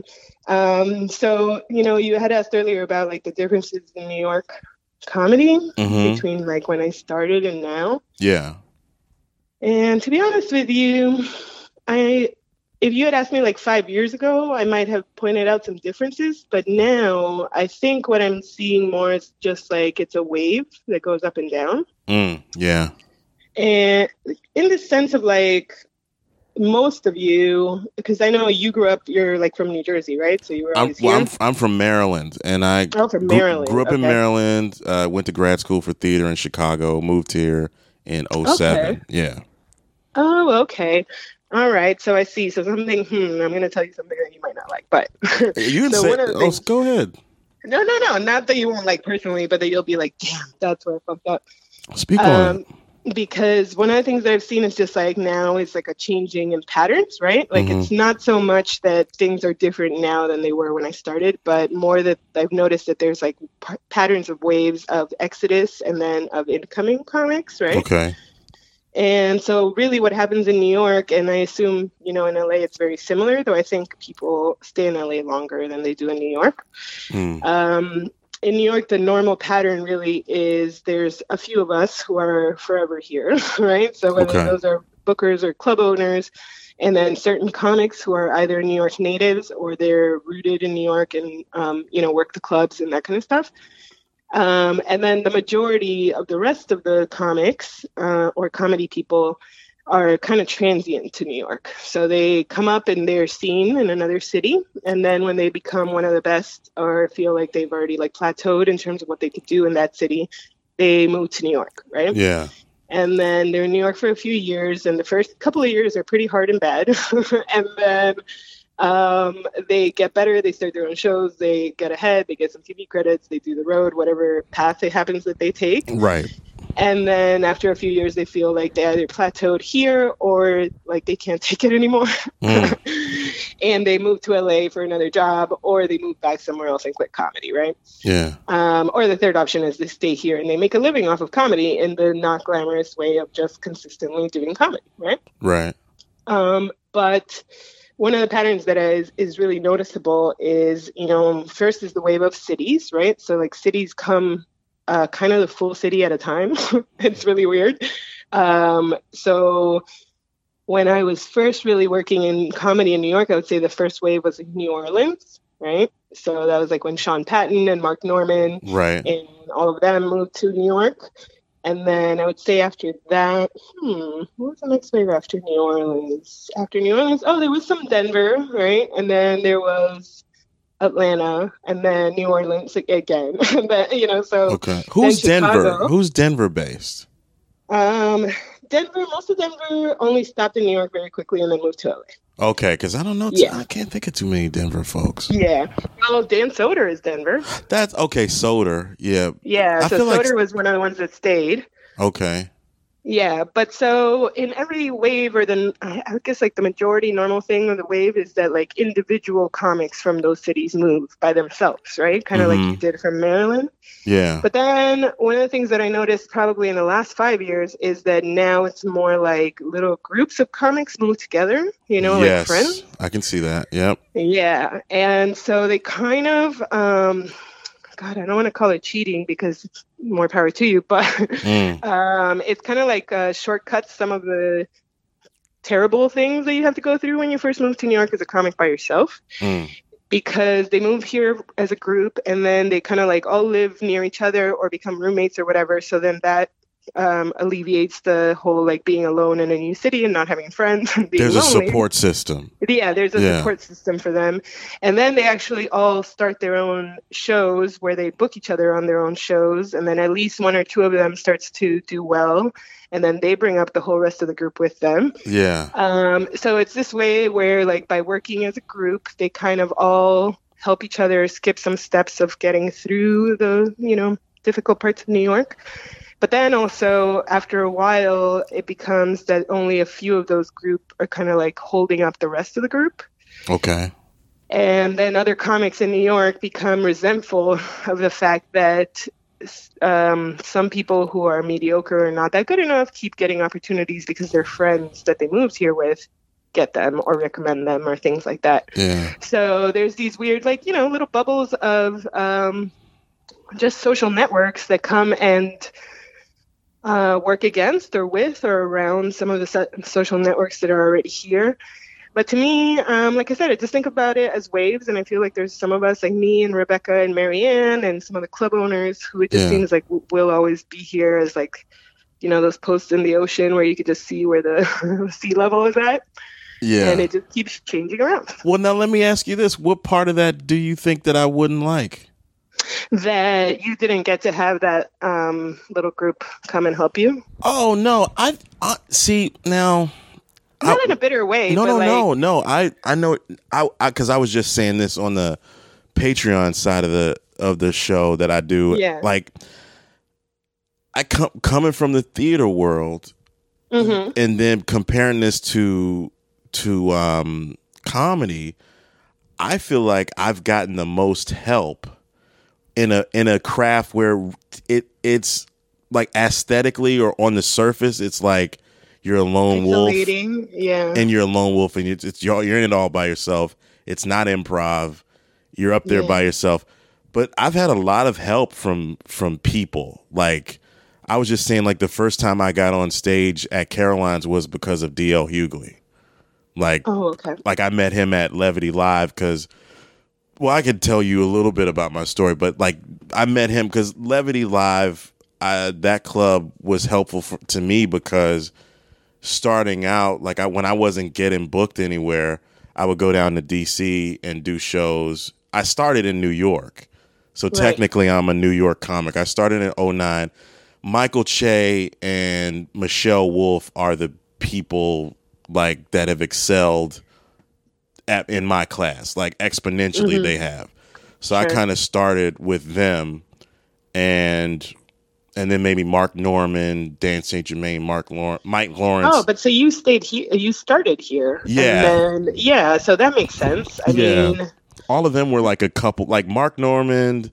So, you know, you had asked earlier about like the differences in New York comedy between like when I started and now. Yeah. And to be honest with you, if you had asked me like 5 years ago, I might have pointed out some differences. But now I think what I'm seeing more is just like it's a wave that goes up and down. Yeah. And in the sense of like most of you, because I know you you're like from New Jersey, right? So you were always here? I'm from Maryland, and I grew up in Maryland, went to grad school for theater in Chicago, moved here in 2007. Okay. Yeah. Oh, okay. All right. So I see. So something, I'm going to tell you something that you might not like, but you can say, go ahead. No. Not that you won't like personally, but that you'll be like, damn, that's where I fucked up. Speak on it. Because one of the things that I've seen is just like now it's like a changing in patterns, right? Like it's not so much that things are different now than they were when I started, but more that I've noticed that there's like patterns of waves of exodus and then of incoming comics, right? Okay. And so really what happens in New York, and I assume, in LA it's very similar, though I think people stay in LA longer than they do in New York. In New York, the normal pattern really is there's a few of us who are forever here, right? So whether those are bookers or club owners, and then certain comics who are either New York natives or they're rooted in New York and, work the clubs and that kind of stuff. And then the majority of the rest of the comics or comedy people are kind of transient to New York. So they come up and they're seen in another city. And then when they become one of the best or feel like they've already plateaued in terms of what they could do in that city, they move to New York, right? Yeah. And then they're in New York for a few years. And the first couple of years are pretty hard and bad. And then they get better. They start their own shows. They get ahead. They get some TV credits. They do the road, whatever path it happens that they take. Right. And then after a few years, they feel like they either plateaued here or they can't take it anymore. And they move to LA for another job, or they move back somewhere else and quit comedy, right? Yeah. Or the third option is they stay here and they make a living off of comedy in the not glamorous way of just consistently doing comedy, right? Right. But one of the patterns that is really noticeable is, first is the wave of cities, right? So cities come kind of the full city at a time. It's really weird. So when I was first really working in comedy in New York, I would say the first wave was in New Orleans, right? So that was when Sean Patton and Mark Norman and all of them moved to New York. And then I would say after that, what was the next wave after New Orleans? After New Orleans, there was some Denver, right? And then there was Atlanta, and then New Orleans again. And then, so okay. Who's Denver? Who's Denver based? Denver. Most of Denver only stopped in New York very quickly and then moved to LA. Okay, because I don't know. I can't think of too many Denver folks. Yeah. Well, Dan Soder is Denver. That's okay. Soder. Yeah. Yeah. So Soder was one of the ones that stayed. Okay. Yeah, but so in every wave, or I guess the majority normal thing of the wave is that individual comics from those cities move by themselves, right? Kind of like you did from Maryland. Yeah. But then one of the things that I noticed probably in the last 5 years is that now it's more little groups of comics move together, yes, like friends. I can see that. Yep. Yeah. And so they kind of, God, I don't want to call it cheating because it's more power to you, but it's kind of shortcuts some of the terrible things that you have to go through when you first move to New York as a comic by yourself. Because they move here as a group and then they kind of all live near each other or become roommates or whatever. So then that alleviates the whole being alone in a new city and not having friends and being there's lonely. A support system. Yeah, there's a support system for them. And then they actually all start their own shows where they book each other on their own shows. And then at least one or two of them starts to do well. And then they bring up the whole rest of the group with them. Yeah. So it's this way where by working as a group, they kind of all help each other skip some steps of getting through the, difficult parts of New York. But then also, after a while, it becomes that only a few of those group are kind of holding up the rest of the group. Okay. And then other comics in New York become resentful of the fact that some people who are mediocre or not that good enough keep getting opportunities because their friends that they moved here with get them or recommend them or things like that. Yeah. So there's these weird, little bubbles of just social networks that come and work against or with or around some of the social networks that are already here. But to me, like I said, I just think about it as waves, and I feel there's some of us, me and Rebecca and Marianne and some of the club owners who it just seems we'll always be here as those posts in the ocean where you could just see where the sea level is at. Yeah. And it just keeps changing around. Well, now let me ask you this. What part of that do you think that I wouldn't like? That you didn't get to have that little group come and help you? Oh, no. I see now. Not in a bitter way. No. I know. Because I was just saying this on the Patreon side of the show that I do. Yeah. Coming from the theater world, and then comparing this to comedy, I feel like I've gotten the most help in a craft where it's aesthetically or on the surface, it's you're a lone wolf, yeah, and you're a lone wolf, and you're in it all by yourself. It's not improv. You're up there by yourself. But I've had a lot of help from people. Like, I was just saying, like, the first time I got on stage at Caroline's was because of D.L. Hughley. Like, like I met him at Levity Live because, well, I could tell you a little bit about my story, but like I met him because Levity Live, that club was helpful to me because starting out, like when I wasn't getting booked anywhere, I would go down to DC and do shows. I started in New York, so technically I'm a New York comic. I started in 2009. Michael Che and Michelle Wolf are the people like that have excelled in my class, like exponentially they have. So I kind of started with them, and then maybe Mark Norman, Dan St. Germain, Mike Lawrence. Oh, but so you stayed here, you started here. Yeah. And then, so that makes sense. I mean, all of them were like a couple, like Mark Norman,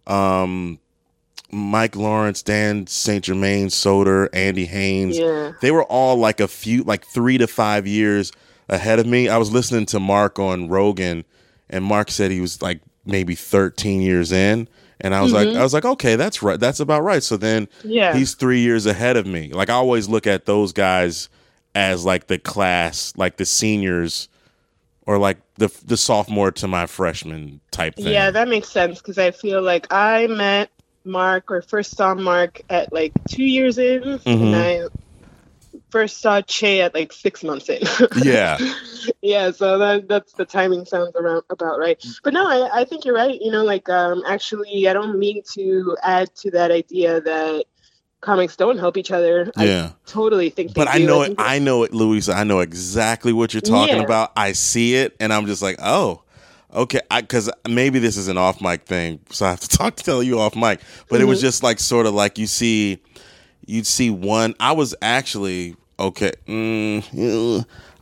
Mike Lawrence, Dan St. Germain, Soder, Andy Haynes. Yeah. They were all like 3 to 5 years ahead of me. I was listening to Mark on Rogan, and Mark said he was like maybe 13 years in. And I was like, okay, that's right. That's about right. So then he's 3 years ahead of me. Like I always look at those guys as like the class, like the seniors, or like the sophomore to my freshman type thing. Yeah, that makes sense because I feel like I met Mark or first saw Mark at like 2 years in, and I first saw Che at like 6 months in. Yeah, so that's the timing sounds about right. But no, I think you're right. You know, like actually, I don't mean to add to that idea that comics don't help each other. Yeah, I totally think they do. I know it, Louisa. I know exactly what you're talking about. I see it, and I'm just like, oh. Okay, because maybe this is an off mic thing, so I have to tell you off mic. But it was just like sort of like you'd see one. I was actually okay. Okay,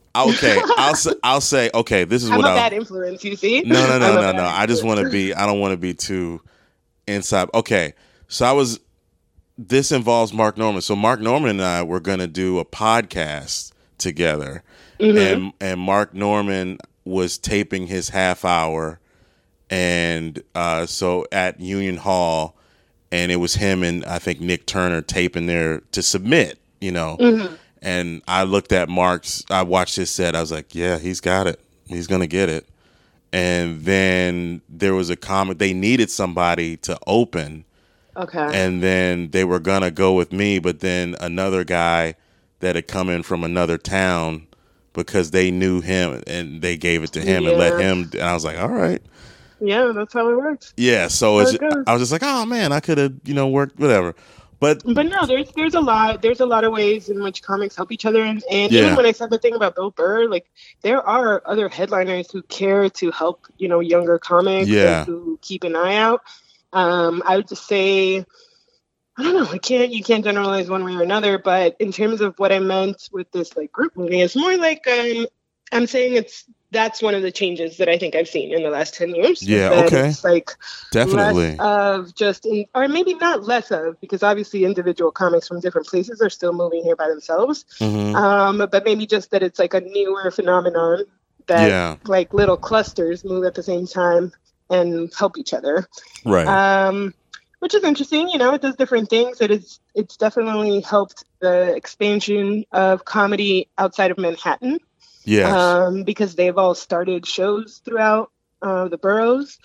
I'll say okay. This is I'm what a bad influence. You see? No. I just want to be. I don't want to be too inside. Okay, so This involves Mark Norman. So Mark Norman and I were going to do a podcast together, and Mark Norman was taping his half hour, and so at Union Hall, and it was him and I think Nick Turner taping there to submit, you know. And I looked at I watched his set, I was like, yeah, he's got it, he's gonna get it. And then there was a comic, they needed somebody to open, and then they were gonna go with me, but then another guy that had come in from another town, because they knew him and they gave it to him and let him. And I was like, all right. Yeah, that's how it works. Yeah, so I was just like, oh man, I could have, worked whatever. But no, there's a lot of ways in which comics help each other, and even when I said the thing about Bill Burr, like there are other headliners who care to help younger comics, who keep an eye out. I would just say, I don't know. You can't generalize one way or another, but in terms of what I meant with this like group movie, it's more like I'm saying that's one of the changes that I think I've seen in the last 10 years. Yeah, okay. It's like definitely less of or maybe not less of, because obviously individual comics from different places are still moving here by themselves. But maybe just that it's like a newer phenomenon that like little clusters move at the same time and help each other. Right. Which is interesting, it does different things. It's definitely helped the expansion of comedy outside of Manhattan. Yes. Because they've all started shows throughout the boroughs.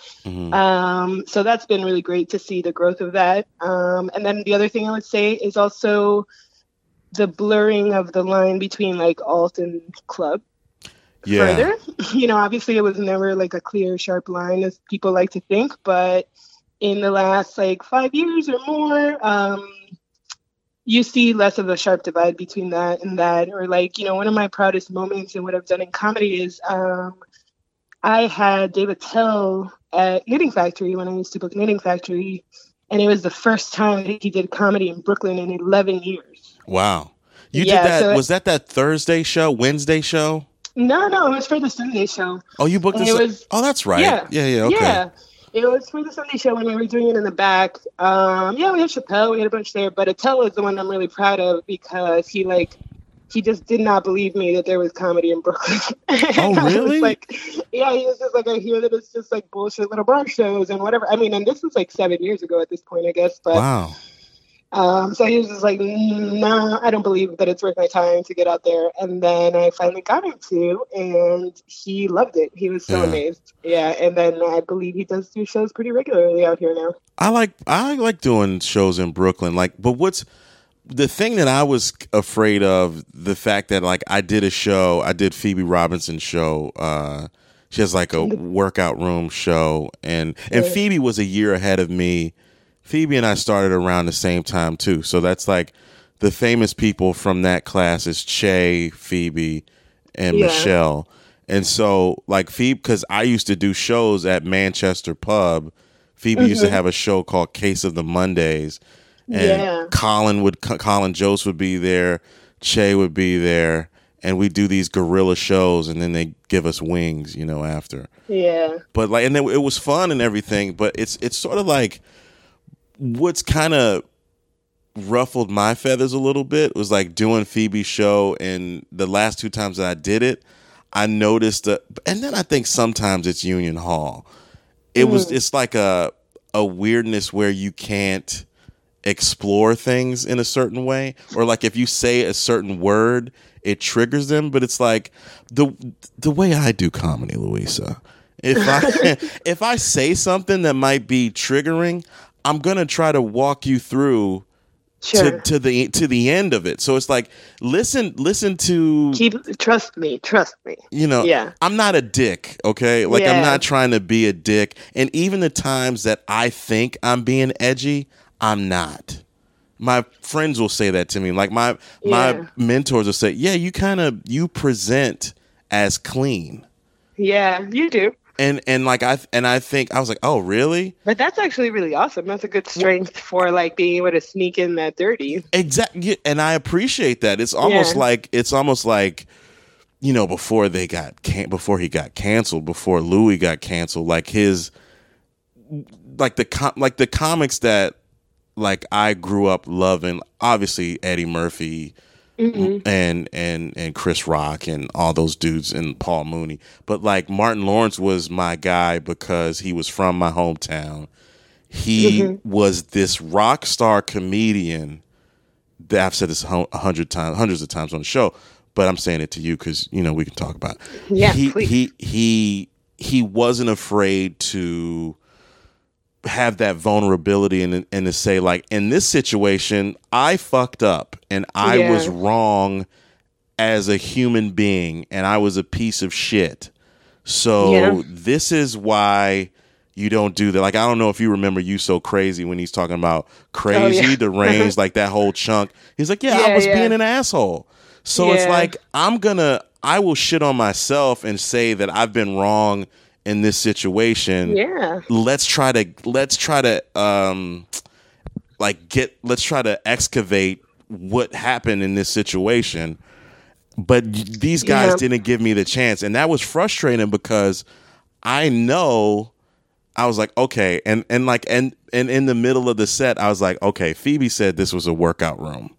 So that's been really great to see the growth of that. And then the other thing I would say is also the blurring of the line between like alt and club. Further, obviously it was never like a clear, sharp line as people like to think, but in the last like 5 years or more, you see less of a sharp divide between that and that. Or like, one of my proudest moments in what I've done in comedy is I had David Tell at Knitting Factory when I used to book Knitting Factory, and it was the first time that he did comedy in Brooklyn in 11 years. Wow. You did that, so was that Thursday show, Wednesday show? No, it was for the Sunday show. Oh, you booked this? Oh, that's right. Yeah, okay. Yeah. It was for the Sunday show when we were doing it in the back. We had Chappelle, we had a bunch there, but Attell is the one I'm really proud of because he like he just did not believe me that there was comedy in Brooklyn. Oh, really? Yeah, he was just like, I hear that it's just like bullshit little bar shows and whatever. I mean, and this was like 7 years ago at this point, I guess. But wow. So he was just like, nah, I don't believe that it's worth my time to get out there. And then I finally got him to, and he loved it. He was so amazed. Yeah, and then I believe he does do shows pretty regularly out here now. I like doing shows in Brooklyn. But what's the thing that I was afraid of, the fact that like I did Phoebe Robinson's show. She has like a workout room show, and Phoebe was a year ahead of me. Phoebe and I started around the same time too. So that's like the famous people from that class is Che, Phoebe, and Michelle. And so like Phoebe, because I used to do shows at Manchester Pub. Phoebe used to have a show called Case of the Mondays. And Colin Jost would be there, Che would be there, and we do these guerrilla shows, and then they give us wings, after. Yeah. But like, and then it was fun and everything. But it's sort of like what's kind of ruffled my feathers a little bit was like doing Phoebe's show, and the last 2 times that I did it, I noticed and then I think sometimes it's Union Hall. It's like a weirdness where you can't explore things in a certain way, or like if you say a certain word it triggers them. But it's like the way I do comedy, Louisa, if I say something that might be triggering, I'm gonna try to walk you through to the end of it. So it's like listen to trust me. I'm not a dick, okay? Like I'm not trying to be a dick, and even the times that I think I'm being edgy, I'm not. My friends will say that to me. Like my mentors will say, "Yeah, you present as clean." Yeah, you do. And I think I was like, "Oh, really?" But that's actually really awesome. That's a good strength for like being able to sneak in that dirty. Exactly, and I appreciate that. It's almost like before he got canceled, before Louis got canceled, like his the comics that like I grew up loving, obviously Eddie Murphy and Chris Rock and all those dudes and Paul Mooney. But like Martin Lawrence was my guy because he was from my hometown. He was this rock star comedian that I've said this hundreds of times on the show, but I'm saying it to you because we can talk about it. Yeah, he wasn't afraid to have that vulnerability and to say like, in this situation I fucked up and I was wrong as a human being and I was a piece of shit, so this is why you don't do that. Like, I don't know if you remember You So Crazy, when he's talking about Crazy, the range, like that whole chunk, he's like, I was being an asshole. So it's like I will shit on myself and say that I've been wrong in this situation. Let's try to excavate what happened in this situation. But these guys didn't give me the chance, and that was frustrating because I know I was like, okay, and in the middle of the set I was like, okay, Phoebe said this was a workout room.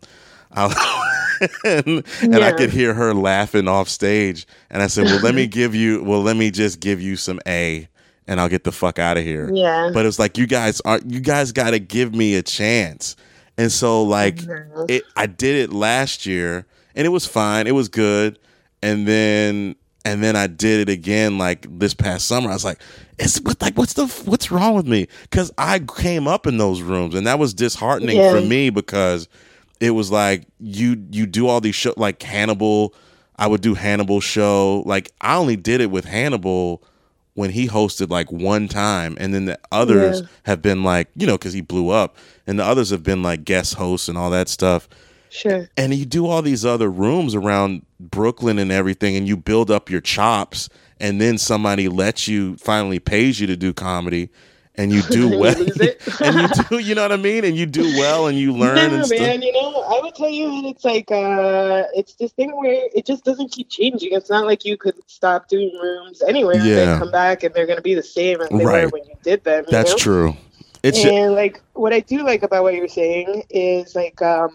And I could hear her laughing off stage, and I said, well, let me just give you some A and I'll get the fuck out of here. But it's like, you guys got to give me a chance. And so like I did it last year and it was fine, it was good, and then I did it again like this past summer. I was like, what's wrong with me? Because I came up in those rooms, and that was disheartening for me, because it was like you do all these shows like Hannibal. I would do Hannibal's show. Like, I only did it with Hannibal when he hosted like one time, and then the others have been like, because he blew up, and the others have been like guest hosts and all that stuff. Sure. And you do all these other rooms around Brooklyn and everything, and you build up your chops, and then somebody finally pays you to do comedy, and you do well. And you do, you know what I mean? And you do well, and you learn and stuff. Man, I would tell you, it's like, it's this thing where it just doesn't keep changing. It's not like you could stop doing rooms anywhere and then come back and they're going to be the same as they were when you did them. That's true. Like, what I do like about what you're saying is like,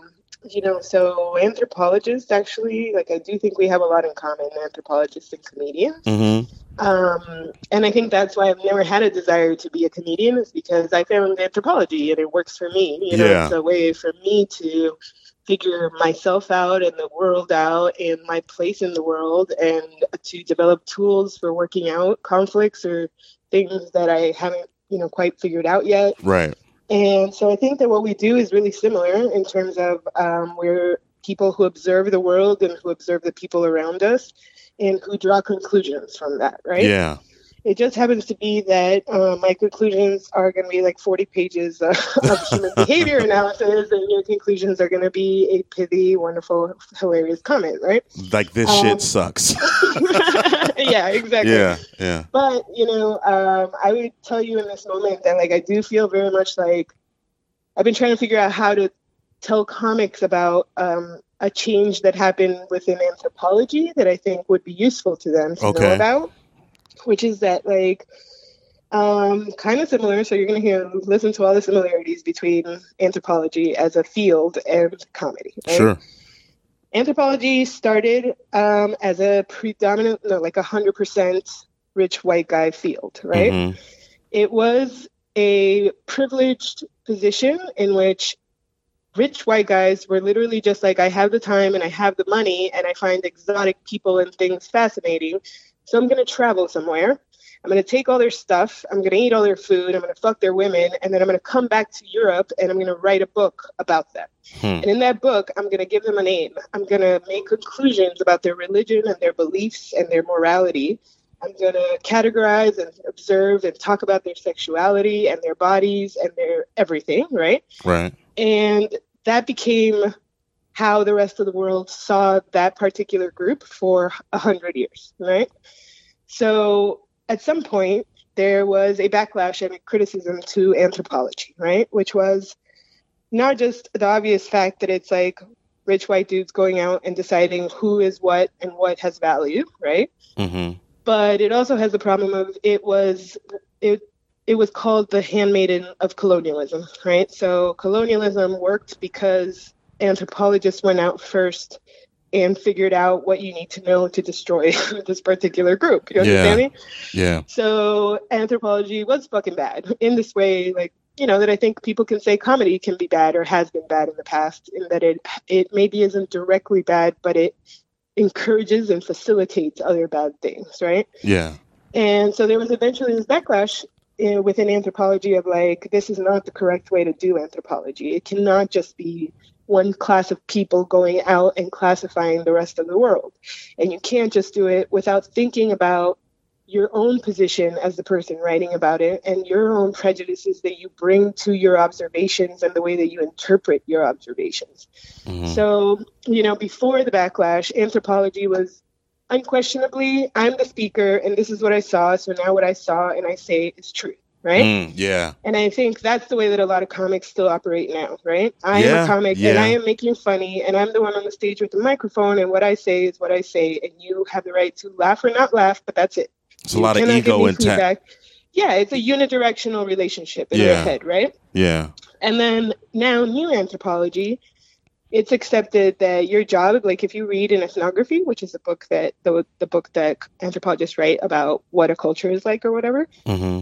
So anthropologists actually, like, I do think we have a lot in common, anthropologists and comedians. Mm-hmm. And I think that's why I've never had a desire to be a comedian, is because I found anthropology and it works for me. It's a way for me to figure myself out and the world out and my place in the world, and to develop tools for working out conflicts or things that I haven't, quite figured out yet. Right. And so I think that what we do is really similar in terms of we're people who observe the world and who observe the people around us and who draw conclusions from that, right? Yeah. It just happens to be that my conclusions are going to be like 40 pages of human behavior analysis, and your conclusions are going to be a pithy, wonderful, hilarious comment, right? Like, this shit sucks. Yeah, exactly. Yeah. But, I would tell you in this moment that, like, I do feel very much like I've been trying to figure out how to tell comics about a change that happened within anthropology that I think would be useful to them to know about. Which is that, like, kind of similar. So you're going to listen to all the similarities between anthropology as a field and comedy. Right? Sure. Anthropology started as a predominant, 100% rich white guy field, right? Mm-hmm. It was a privileged position in which rich white guys were literally just like, I have the time and I have the money and I find exotic people and things fascinating. So I'm going to travel somewhere. I'm going to take all their stuff. I'm going to eat all their food. I'm going to fuck their women. And then I'm going to come back to Europe and I'm going to write a book about them. And in that book, I'm going to give them a name. I'm going to make conclusions about their religion and their beliefs and their morality. I'm going to categorize and observe and talk about their sexuality and their bodies and their everything, right? Right. And that became how the rest of the world saw that particular group for 100 years, right? So at some point, there was a backlash and a criticism to anthropology, right? Which was not just the obvious fact that it's like rich white dudes going out and deciding who is what and what has value, right? Mm-hmm. But it also has the problem of it was called the handmaiden of colonialism, right? So colonialism worked because anthropologists went out first and figured out what you need to know to destroy this particular group. You understand me? Yeah. So anthropology was fucking bad in this way, like, that I think people can say comedy can be bad or has been bad in the past, in that it maybe isn't directly bad, but it encourages and facilitates other bad things, right? Yeah. And so there was eventually this backlash within anthropology of like, this is not the correct way to do anthropology. It cannot just be one class of people going out and classifying the rest of the world. And you can't just do it without thinking about your own position as the person writing about it and your own prejudices that you bring to your observations and the way that you interpret your observations. Mm-hmm. So, before the backlash, anthropology was unquestionably, I'm the speaker and this is what I saw. So now what I saw and I say is truth. Right? Yeah. And I think that's the way that a lot of comics still operate now, right? I am a comic and I am making funny and I'm the one on the stage with the microphone and what I say is what I say and you have the right to laugh or not laugh, but that's it. It's a lot of ego intact. Yeah, it's a unidirectional relationship in your head, right? Yeah. And then now new anthropology, it's accepted that your job, like if you read an ethnography, which is a book that the book that anthropologists write about what a culture is like or whatever, mm-hmm.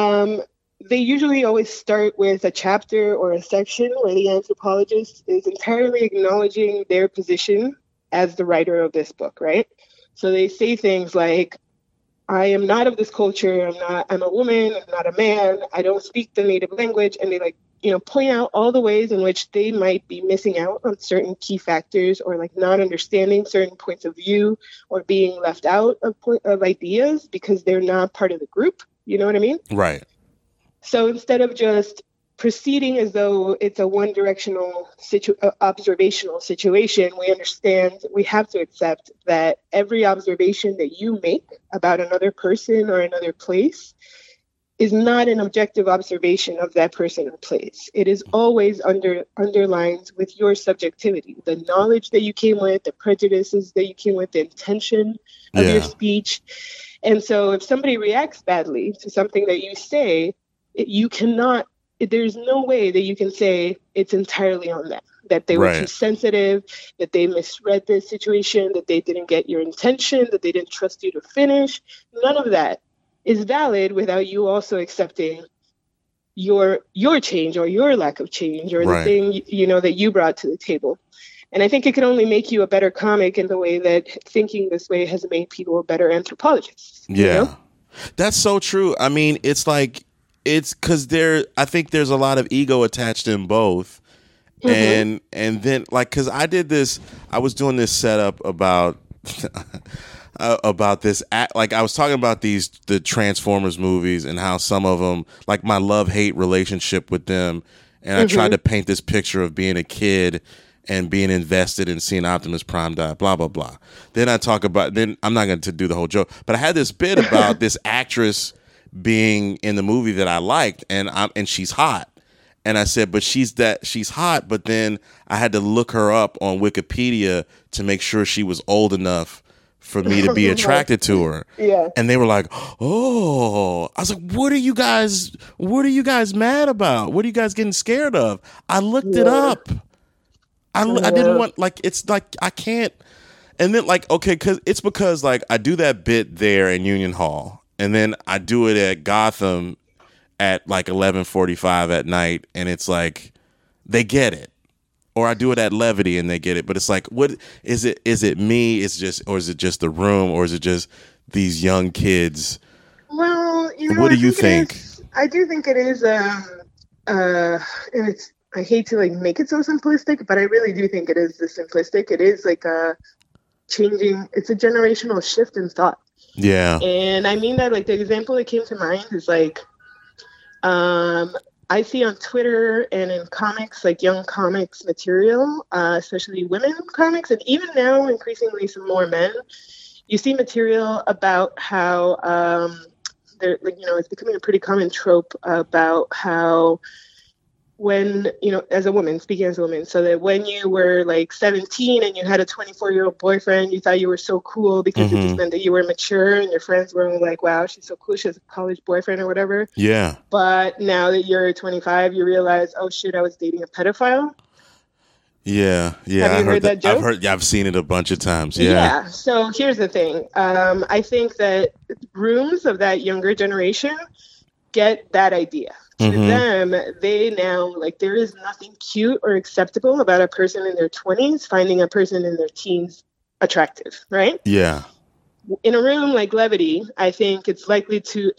They usually always start with a chapter or a section where the anthropologist is entirely acknowledging their position as the writer of this book, right? So they say things like, I am not of this culture, I'm a woman, I'm not a man, I don't speak the native language, and they point out all the ways in which they might be missing out on certain key factors or like not understanding certain points of view or being left out of ideas because they're not part of the group. You know what I mean? Right. So instead of just proceeding as though it's a one-directional observational situation, we understand we have to accept that every observation that you make about another person or another place is not an objective observation of that person or place. It is always underlined with your subjectivity, the knowledge that you came with, the prejudices that you came with, the intention of your speech. And so if somebody reacts badly to something that you say, you cannot there's no way that you can say it's entirely on them, that they were too Right. sensitive, that they misread the situation, that they didn't get your intention, that they didn't trust you to finish. None of that is valid without you also accepting your change or your lack of change or the Right. thing, you know, that you brought to the table. And I think it can only make you a better comic in the way that thinking this way has made people better anthropologists. Yeah. You know? That's so true. I mean, it's like, it's because I think there's a lot of ego attached in both. And then, like, because I was doing this setup about about this like I was talking about the Transformers movies and how some of them, like my love-hate relationship with them, and I tried to paint this picture of being a kid and being invested in seeing Optimus Prime die, blah blah blah. Then I'm not going to do the whole joke, but I had this bit about this actress being in the movie that I liked, and she's hot. And I said, but she's hot, but then I had to look her up on Wikipedia to make sure she was old enough for me to be attracted to her. Yeah. And they were like, oh. I was like, what are you guys mad about? What are you guys getting scared of? I looked it up. I didn't want, like, it's like, I can't. And then, like, okay, because like I do that bit there in Union Hall, and then I do it at Gotham at like 11:45 at night, and it's like they get it. Or I do it at Levity and they get it, but it's like, what is it? Is it me? Or is it just the room? Or is it just these young kids? Well, you know, what do you think? I do think it is. And I hate to like make it so simplistic, but I really do think it is this simplistic. It is like it's a generational shift in thought. Yeah. And I mean that, like, the example that came to mind is like, I see on Twitter and in comics, like young comics material, especially women comics, and even now increasingly some more men, you see material about how like, you know, it's becoming a pretty common trope about how when, you know, speaking as a woman, so that when you were like 17 and you had a 24-year-old boyfriend, you thought you were so cool because it just meant that you were mature, and your friends were like, wow, she's so cool, she has a college boyfriend or whatever. Yeah. But now that you're 25, you realize, oh shit, I was dating a pedophile. Yeah. Have you heard that joke? I've seen it a bunch of times. Yeah. So here's the thing. I think that rooms of that younger generation get that idea. To them, they now, like, there is nothing cute or acceptable about a person in their 20s finding a person in their teens attractive, right? Yeah. In a room like Levity, I think it's likely to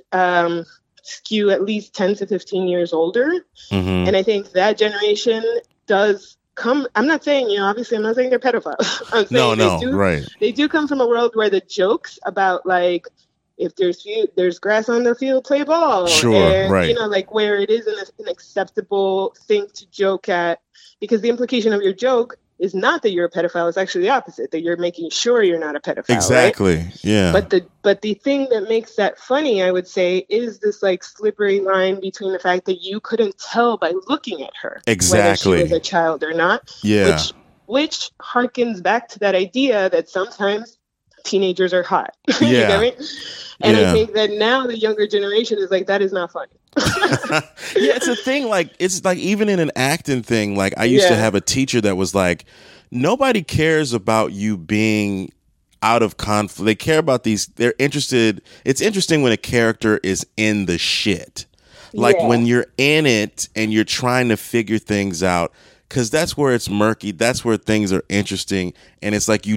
skew at least 10 to 15 years older. And I think that generation does come, I'm not saying, you know, obviously I'm not saying they're pedophiles. I'm saying right. They do come from a world where the jokes about, like, if there's grass on the field, play ball. Sure, and, right. You know, like, where it is an acceptable thing to joke at, because the implication of your joke is not that you're a pedophile. It's actually the opposite, that you're making sure you're not a pedophile. Exactly. Right? Yeah. But the thing that makes that funny, I would say, is this like slippery line between the fact that you couldn't tell by looking at her exactly whether she was a child or not. Yeah. Which harkens back to that idea that sometimes teenagers are hot. Yeah. You know what I mean? And I think that now the younger generation is like, that is not funny. Yeah, it's a thing. Like, it's like, even in an acting thing, like, I used to have a teacher that was like, nobody cares about you being out of conflict. They care about they're interested. It's interesting when a character is in the shit. Like, when you're in it and you're trying to figure things out, because that's where it's murky. That's where things are interesting. And it's like, you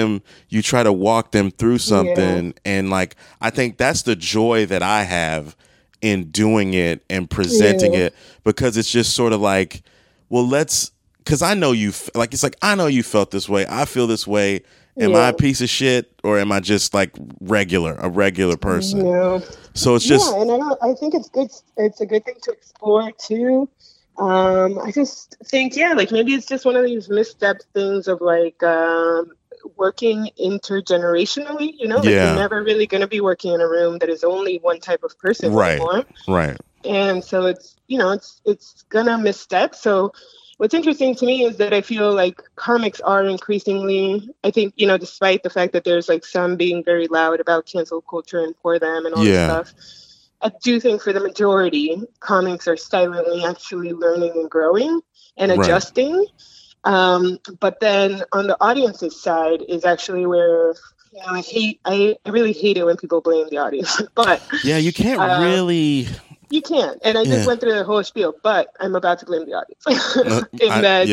try to walk them through something. And like, I think that's the joy that I have in doing it and presenting it, because it's just sort of like, well, because I know like, it's like, I know you felt this way. I feel this way. Am I a piece of shit, or am I just like a regular person? Yeah. So it's just, and I think it's good. It's a good thing to explore too. I just think, like, maybe it's just one of these misstep things of like working intergenerationally, you know, like, you're never really going to be working in a room that is only one type of person anymore. Right. And so it's, you know, it's gonna misstep. So what's interesting to me is that I feel like comics are increasingly, I think, you know, despite the fact that there's like some being very loud about cancel culture and for them and all this stuff, I do think for the majority, comics are silently actually learning and growing and adjusting. But then on the audience's side is actually where, you know, I really hate it when people blame the audience. But yeah, you can't really. You can't. And I just went through the whole spiel, but I'm about to blame the audience.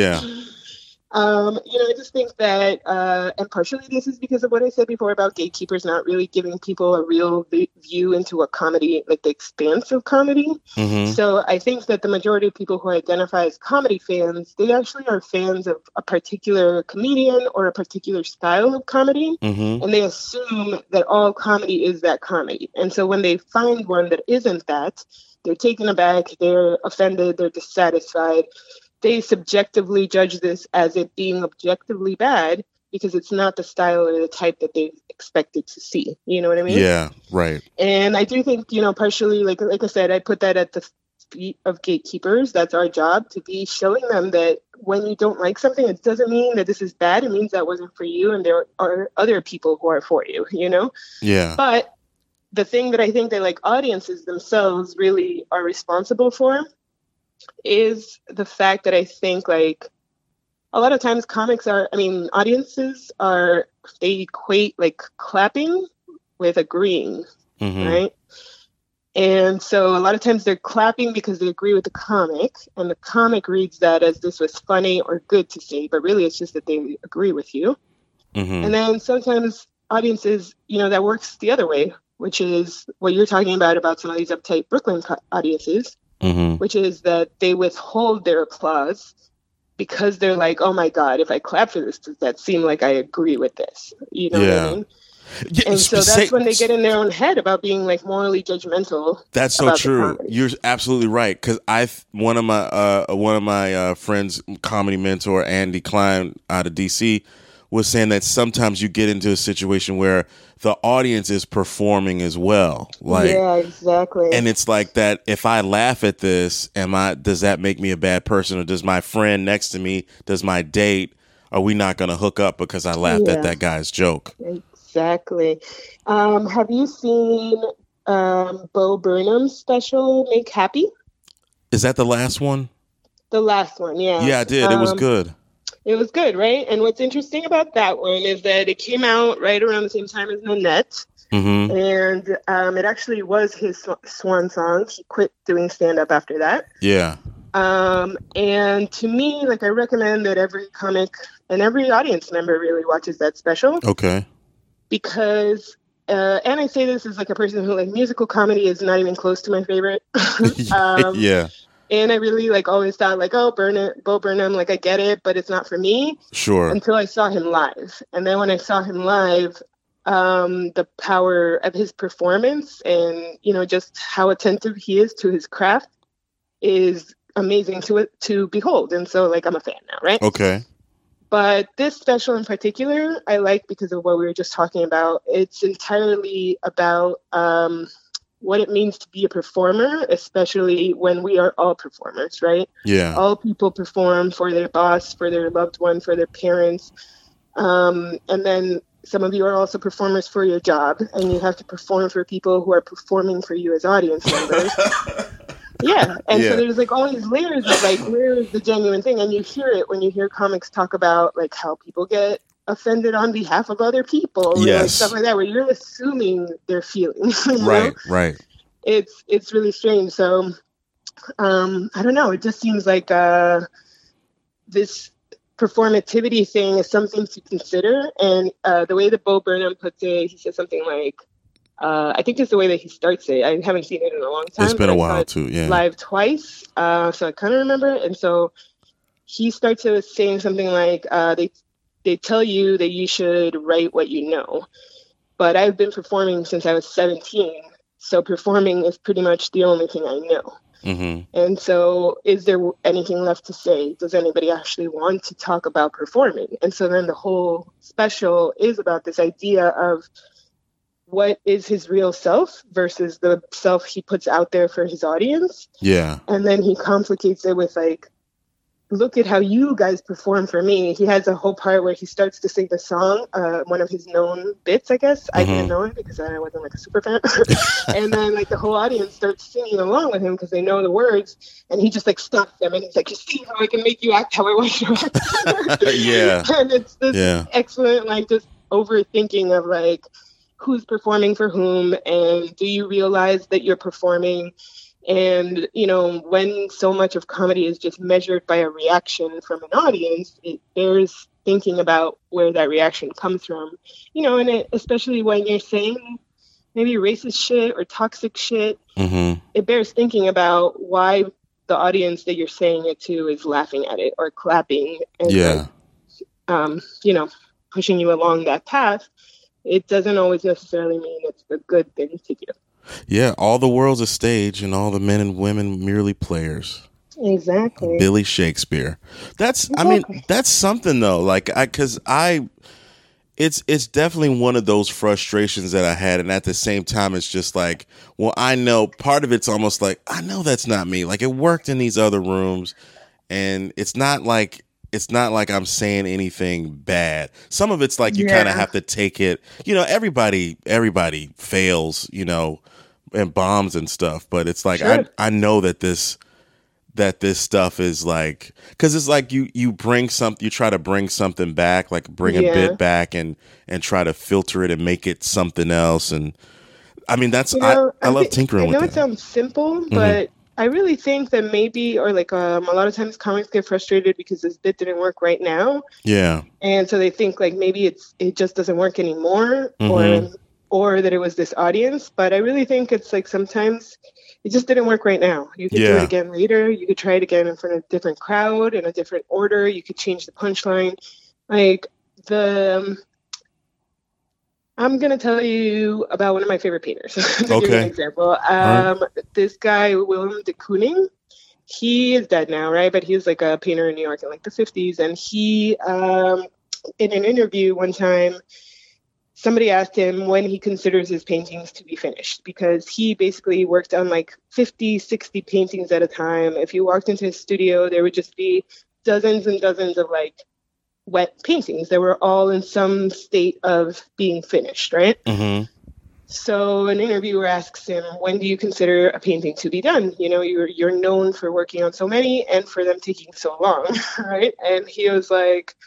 You know, I just think that, and partially this is because of what I said before about gatekeepers not really giving people a real view into a comedy, like the expanse of comedy. Mm-hmm. So I think that the majority of people who identify as comedy fans, they actually are fans of a particular comedian or a particular style of comedy. Mm-hmm. And they assume that all comedy is that comedy. And so when they find one that isn't that, they're taken aback, they're offended, they're dissatisfied. They subjectively judge this as it being objectively bad because it's not the style or the type that they expected to see. You know what I mean? Yeah, right. And I do think, you know, partially, like I said, I put that at the feet of gatekeepers. That's our job, to be showing them that when you don't like something, it doesn't mean that this is bad. It means that wasn't for you, and there are other people who are for you, you know? Yeah. But the thing that I think that like audiences themselves really are responsible for is the fact that I think like a lot of times audiences they equate like clapping with agreeing, Mm-hmm. right? And so a lot of times they're clapping because they agree with the comic, and the comic reads that as this was funny or good to say, but really it's just that they agree with you. Mm-hmm. And then sometimes audiences, you know, that works the other way, which is what you're talking about some of these uptight Brooklyn audiences. Mm-hmm. Which is that they withhold their applause because they're like, oh my God, if I clap for this, does that seem like I agree with this? You know what I mean? Yeah, and so that's when they get in their own head about being like morally judgmental. That's so true. You're absolutely right. Because one of my friends, comedy mentor Andy Klein out of DC, was saying that sometimes you get into a situation where the audience is performing as well. Like, yeah, exactly. And it's like that. If I laugh at this, does that make me a bad person? Or does my friend next to me, does my date, are we not going to hook up because I laughed at that guy's joke? Exactly. Have you seen Bo Burnham's special, Make Happy? Is that the last one? The last one, yeah. Yeah, I did. It was good. It was good, right? And what's interesting about that one is that it came out right around the same time as Nanette. Mm-hmm. And it actually was his swan song. He quit doing stand-up after that. Yeah. And to me, like, I recommend that every comic and every audience member really watches that special. Okay. Because, and I say this as like a person who, like, musical comedy is not even close to my favorite. Yeah. And I really like always thought like, oh, Bo Burnham, like I get it, but it's not for me. Sure. Until I saw him live. And then when I saw him live, the power of his performance and, you know, just how attentive he is to his craft is amazing to behold. And so like, I'm a fan now, right? Okay. But this special in particular, I like because of what we were just talking about. It's entirely about, what it means to be a performer, especially when we are all performers, right? Yeah. All people perform for their boss, for their loved one, for their parents. And then some of you are also performers for your job, and you have to perform for people who are performing for you as audience members. Yeah. And so there's like all these layers of like, where is the genuine thing? And you hear it when you hear comics talk about like how people get offended on behalf of other people, yes, like stuff like that, where you're assuming their feelings. Right, right. It's really strange. So I don't know. It just seems like this performativity thing is something to consider. And the way that Bo Burnham puts it, he says something like, I think it's the way that he starts it. I haven't seen it in a long time. It's been a while too, yeah. Live twice, so I kind of remember. And so he starts with saying something like, they tell you that you should write what you know. But I've been performing since I was 17. So performing is pretty much the only thing I know. Mm-hmm. And so is there anything left to say? Does anybody actually want to talk about performing? And so then the whole special is about this idea of what is his real self versus the self he puts out there for his audience. Yeah. And then he complicates it with like, look at how you guys perform for me. He has a whole part where he starts to sing the song, one of his known bits, I guess. I didn't know it because I wasn't like a super fan. And then like the whole audience starts singing along with him because they know the words, and he just like stops them and he's like, you see how I can make you act how I want you to act? Yeah. And it's this excellent, like, just overthinking of like who's performing for whom, and do you realize that you're performing? And, you know, when so much of comedy is just measured by a reaction from an audience, it bears thinking about where that reaction comes from. You know, and especially when you're saying maybe racist shit or toxic shit, it bears thinking about why the audience that you're saying it to is laughing at it or clapping and, you know, pushing you along that path. It doesn't always necessarily mean it's a good thing to do. Yeah, all the world's a stage, and all the men and women merely players. Exactly. Billy Shakespeare. That's, I mean, that's something though. Like, it's definitely one of those frustrations that I had, and at the same time, it's just like, well, I know part of it's almost like I know that's not me. Like, it worked in these other rooms, and it's not like I'm saying anything bad. Some of it's like you kind of have to take it. You know, everybody fails. You know. And bombs and stuff, but it's like I know that this stuff is like, because it's like you try to bring something back, like bring a bit back and try to filter it and make it something else. And I mean, that's, you know, I love tinkering with that. I know it sounds simple, but I really think that maybe, or like a lot of times comics get frustrated because this bit didn't work right now. Yeah. And so they think like maybe it just doesn't work anymore, or that it was this audience. But I really think it's like sometimes it just didn't work right now. You could do it again later. You could try it again in front of a different crowd in a different order. You could change the punchline. Like I'm going to tell you about one of my favorite painters. To give you an example. This guy, Willem de Kooning, he is dead now, right? But he was like a painter in New York in like the 50s. And he, in an interview one time, somebody asked him when he considers his paintings to be finished, because he basically worked on like 50, 60 paintings at a time. If you walked into his studio, there would just be dozens and dozens of like wet paintings that were all in some state of being finished, right? So an interviewer asks him, when do you consider a painting to be done? You know, you're known for working on so many and for them taking so long, right? And he was like,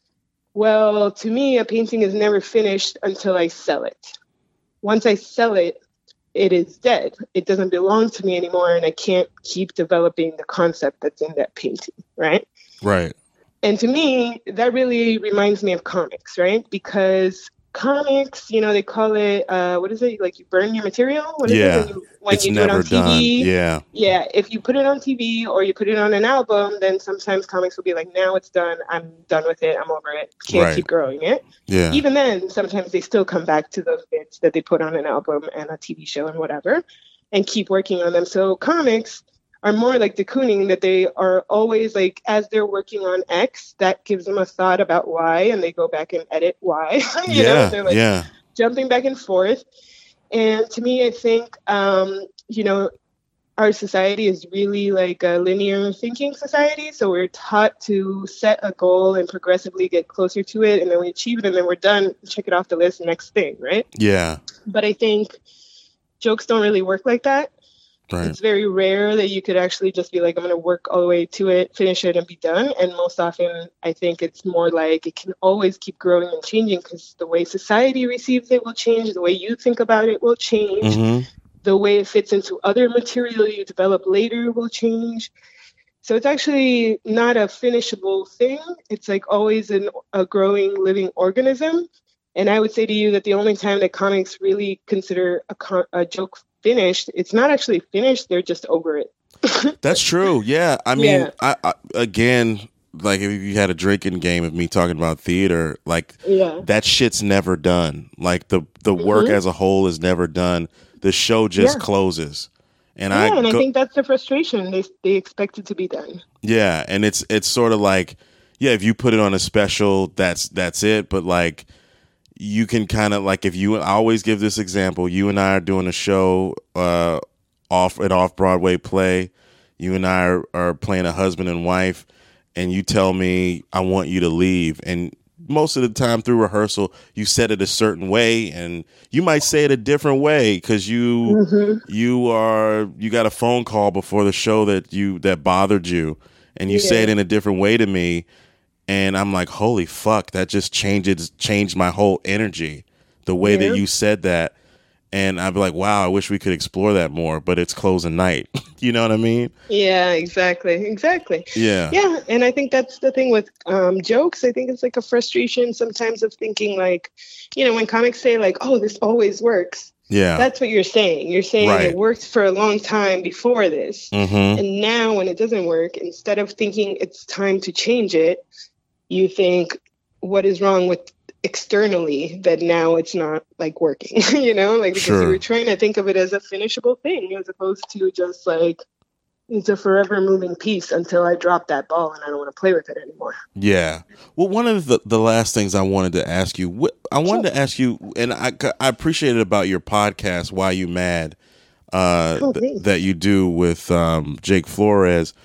well, to me, a painting is never finished until I sell it. Once I sell it, it is dead. It doesn't belong to me anymore, and I can't keep developing the concept that's in that painting, right? Right. And to me, that really reminds me of comics, right? Because comics, you know, they call it, what is it? Like you burn your material? What is it? When you do it on TV? Yeah. Yeah. If you put it on TV or you put it on an album, then sometimes comics will be like, now it's done. I'm done with it. I'm over it. Can't keep growing it. Yeah. Even then, sometimes they still come back to those bits that they put on an album and a TV show and whatever and keep working on them. So comics are more like de Kooning, that they are always like, as they're working on X, that gives them a thought about Y, and they go back and edit Y. you know, they're like jumping back and forth. And to me, I think, you know, our society is really like a linear thinking society. So we're taught to set a goal and progressively get closer to it. And then we achieve it and then we're done. Check it off the list, next thing, right? Yeah. But I think jokes don't really work like that. Right. It's very rare that you could actually just be like, I'm going to work all the way to it, finish it, and be done. And most often, I think it's more like it can always keep growing and changing, because the way society receives it will change. The way you think about it will change. The way it fits into other material you develop later will change. So it's actually not a finishable thing. It's like always a growing, living organism. And I would say to you that the only time that comics really consider a joke finished, it's not actually finished, they're just over it. That's true. Yeah. I mean, I again, like if you had a drinking game of me talking about theater, like that shit's never done. Like the work as a whole is never done. The show just closes. And I think that's the frustration. They expect it to be done. Yeah. And it's sort of like, if you put it on a special, that's it. But like, you can kind of like, I always give this example. You and I are doing a show off Broadway play. You and I are playing a husband and wife, and you tell me I want you to leave, and most of the time through rehearsal you said it a certain way, and you might say it a different way because you got a phone call before the show that bothered you, and you say it in a different way to me, and I'm like, holy fuck, that just changed my whole energy, the way that you said that. And I'd be like, wow, I wish we could explore that more, but it's closing night. You know what I mean? Yeah, exactly. Yeah. Yeah, and I think that's the thing with jokes. I think it's like a frustration sometimes of thinking like, when comics say like, oh, this always works. Yeah. That's what you're saying. You're saying Right. It worked for a long time before this. Mm-hmm. And now when it doesn't work, instead of thinking it's time to change it, you think, what is wrong with externally that now it's not like working, because you were trying to think of it as a finishable thing as opposed to just like it's a forever moving piece until I drop that ball and I don't want to play with it anymore. Yeah. Well, one of the last things I wanted to ask you, and I appreciate it about your podcast, Why You Mad, that you do with Jake Flores.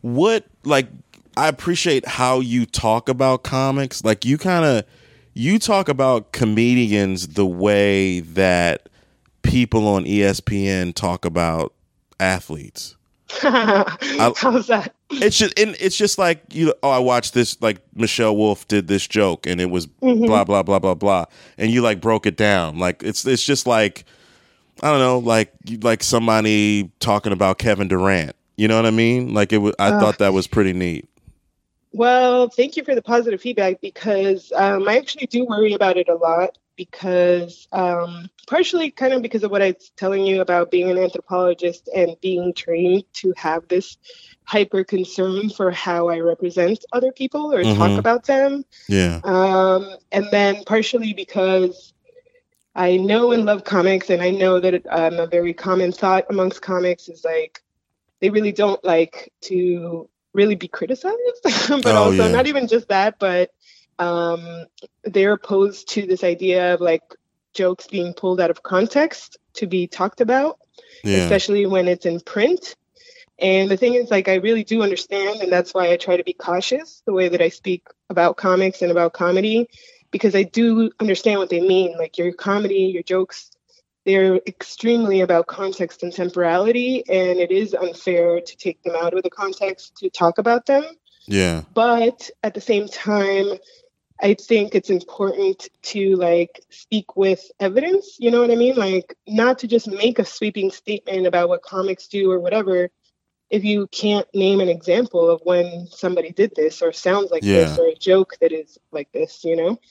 I appreciate how you talk about comics. Like you talk about comedians the way that people on ESPN talk about athletes. How's that? It's just like I watched this, like Michelle Wolf did this joke and it was blah blah blah blah blah, and you like broke it down. Like it's just like, I don't know, like somebody talking about Kevin Durant. You know what I mean? Like I thought that was pretty neat. Well, thank you for the positive feedback because I actually do worry about it a lot because partially kind of because of what I was telling you about being an anthropologist and being trained to have this hyper concern for how I represent other people or talk about them. Yeah. And then partially because I know and love comics, and I know that a very common thought amongst comics is like they really don't like to really be criticized, but not even just that, but they're opposed to this idea of like jokes being pulled out of context to be talked about, especially when it's in print. And the thing is, like, I really do understand, and that's why I try to be cautious the way that I speak about comics and about comedy, because I do understand what they mean. Like your comedy, your jokes, they're extremely about context and temporality, and it is unfair to take them out of the context to talk about them. Yeah. But at the same time, I think it's important to like speak with evidence. You know what I mean? Like not to just make a sweeping statement about what comics do or whatever if you can't name an example of when somebody did this or sounds like this or a joke that is like this,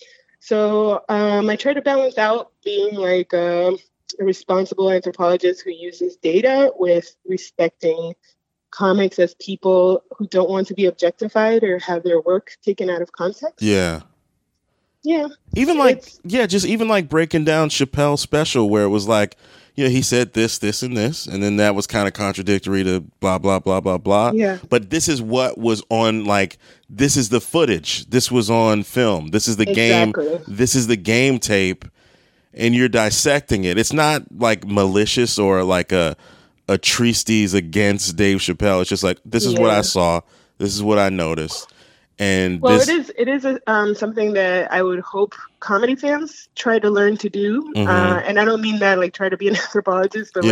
So I try to balance out being like a responsible anthropologist who uses data with respecting comics as people who don't want to be objectified or have their work taken out of context. Yeah. Yeah. Even like breaking down Chappelle's special where it was like, he said this, this, and this, and then that was kind of contradictory to blah, blah, blah, blah, blah. Yeah. But this is what was on, like, this is the footage. This was on film. This is the game. This is the game tape. And you're dissecting it. It's not like malicious or like a treatise against Dave Chappelle. It's just like, this is what I saw. This is what I noticed. And it is something that I would hope comedy fans try to learn to do. And I don't mean that like try to be an anthropologist, but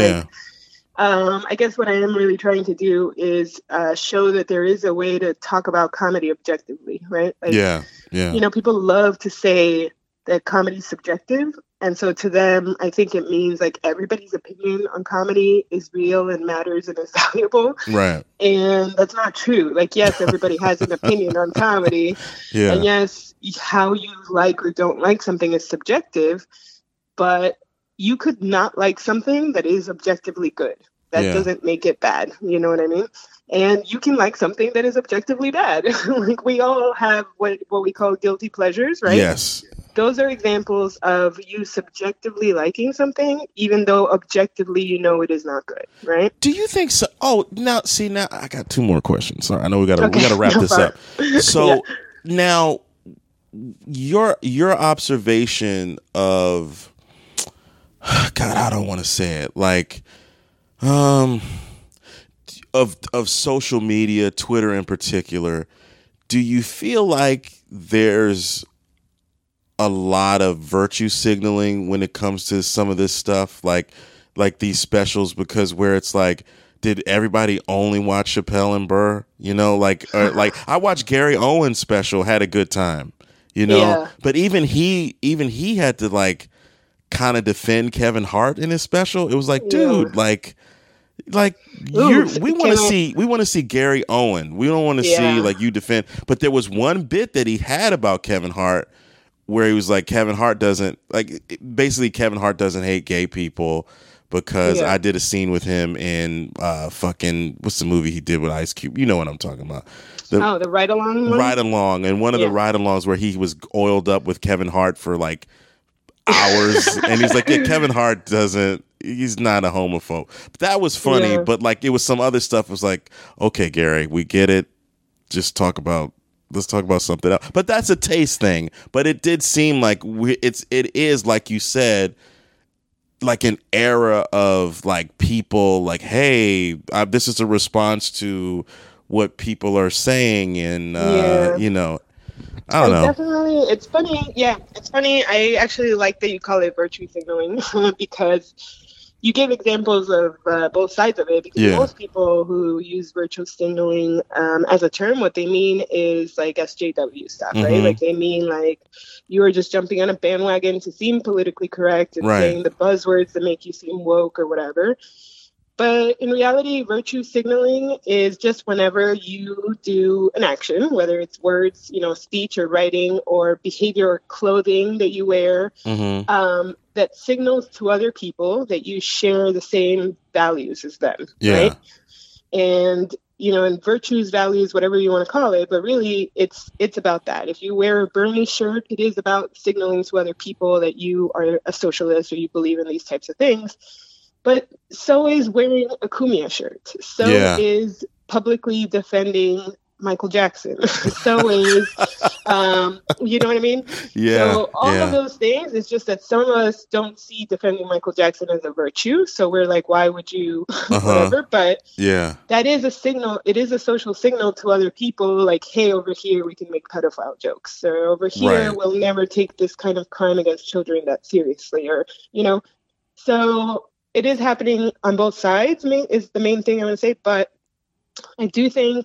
I guess what I am really trying to do is show that there is a way to talk about comedy objectively, right? Like, people love to say that comedy is subjective. And so to them, I think it means like everybody's opinion on comedy is real and matters and is valuable. Right. And that's not true. Like, yes, everybody has an opinion on comedy. Yeah. And yes, how you like or don't like something is subjective, but you could not like something that is objectively good. That doesn't make it bad. You know what I mean? And you can like something that is objectively bad. Like we all have what we call guilty pleasures, right? Yes. Those are examples of you subjectively liking something, even though objectively you know it is not good, right? Do you think so? Oh, now I got two more questions. Sorry, I know we gotta wrap this up. So now, your observation of God, I don't want to say it like of social media, Twitter in particular. do you feel like there's a lot of virtue signaling when it comes to some of this stuff, like these specials? Because where it's like, did everybody only watch Chappelle and Burr? You know, like I watched Gary Owen's special, had a good time. You know, but even he had to like kind of defend Kevin Hart in his special. It was like, dude, like we want to see Gary Owen. We don't want to see like you defend. But there was one bit that he had about Kevin Hart where he was like, Kevin Hart doesn't hate gay people, because I did a scene with him in fucking, what's the movie he did with Ice Cube? You know what I'm talking about. The Ride Along one? Ride Along. And one of the Ride Alongs where he was oiled up with Kevin Hart for like hours. And he's like, yeah, Kevin Hart he's not a homophobe. But that was funny. Yeah. But like, it was some other stuff. It was like, okay, Gary, we get it. Let's talk about something else. But that's a taste thing. But it did seem like it is, like you said, like an era of like people like, hey, this is a response to what people are saying. And, you know, I don't know. Definitely. It's funny. Yeah, it's funny. I actually like that you call it virtue signaling because you give examples of both sides of it, because most people who use virtue signaling as a term, what they mean is like SJW stuff, right? Like they mean like you are just jumping on a bandwagon to seem politically correct and saying the buzzwords that make you seem woke or whatever. But in reality, virtue signaling is just whenever you do an action, whether it's words, you know, speech or writing or behavior or clothing that you wear, that signals to other people that you share the same values as them, right? And, you know, and virtues, values, whatever you want to call it, but really it's about that. If you wear a Bernie shirt, it is about signaling to other people that you are a socialist or you believe in these types of things. But so is wearing a Cumia shirt. So is publicly defending Michael Jackson. So is, you know what I mean? Yeah. So all of those things, it's just that some of us don't see defending Michael Jackson as a virtue. So we're like, why would you, whatever? But that is a signal. It is a social signal to other people like, hey, over here, we can make pedophile jokes. So over here, we'll never take this kind of crime against children that seriously, or, you know, so it is happening on both sides, is the main thing I would say. But I do think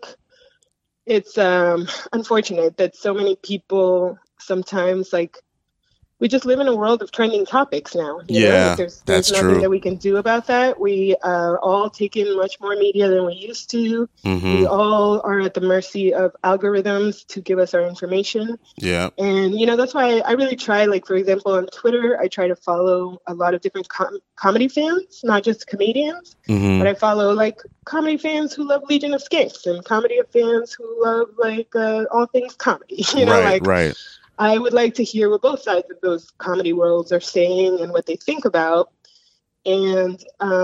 it's unfortunate that so many people sometimes, like, we just live in a world of trending topics now. You know? Like there's nothing that we can do about that. We are all taking much more media than we used to. We all are at the mercy of algorithms to give us our information. Yeah. And, you know, that's why I really try, like, for example, on Twitter, I try to follow a lot of different comedy fans, not just comedians, but I follow, like, comedy fans who love Legion of Skanks and comedy fans who love, like, all things comedy. You know, I would like to hear what both sides of those comedy worlds are saying and what they think about. And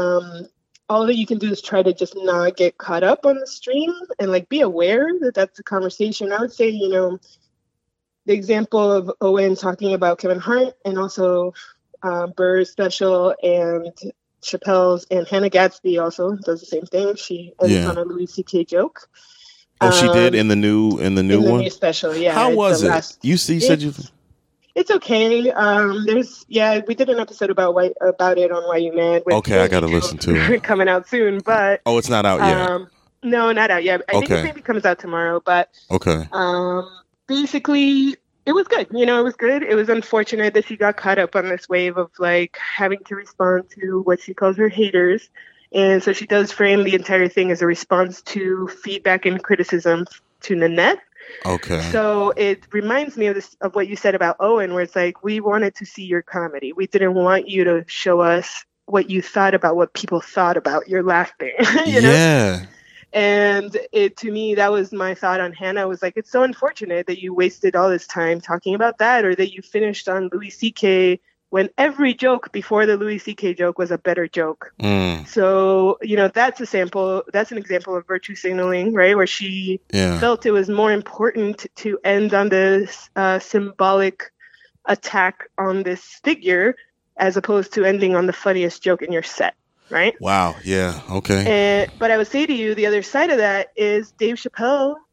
all that you can do is try to just not get caught up on the stream and like be aware that that's a conversation. I would say, you know, the example of Owen talking about Kevin Hart and also Burr's special and Chappelle's, and Hannah Gadsby also does the same thing. She ends on a Louis C.K. joke. Oh, she did in the new one? In the new special, yeah. How was it? You said you... It's okay. We did an episode about it on Why You Mad. Okay, I got to listen to it. Coming out soon, but... Oh, it's not out yet? No, not out yet. I think it maybe comes out tomorrow, but... Okay. Basically, it was good. You know, it was good. It was unfortunate that she got caught up on this wave of, like, having to respond to what she calls her haters. And so she does frame the entire thing as a response to feedback and criticism to Nanette. Okay. So it reminds me of what you said about Owen, where it's like, we wanted to see your comedy. We didn't want you to show us what you thought about what people thought about your laughing. you know? And to me, that was my thought on Hannah. Was like, it's so unfortunate that you wasted all this time talking about that, or that you finished on Louis C.K. when every joke before the Louis C.K. joke was a better joke. So, you know, that's an example of virtue signaling, right? Where she felt it was more important to end on this symbolic attack on this figure as opposed to ending on the funniest joke in your set, right? Wow, yeah, okay. But I would say to you, the other side of that is Dave Chappelle.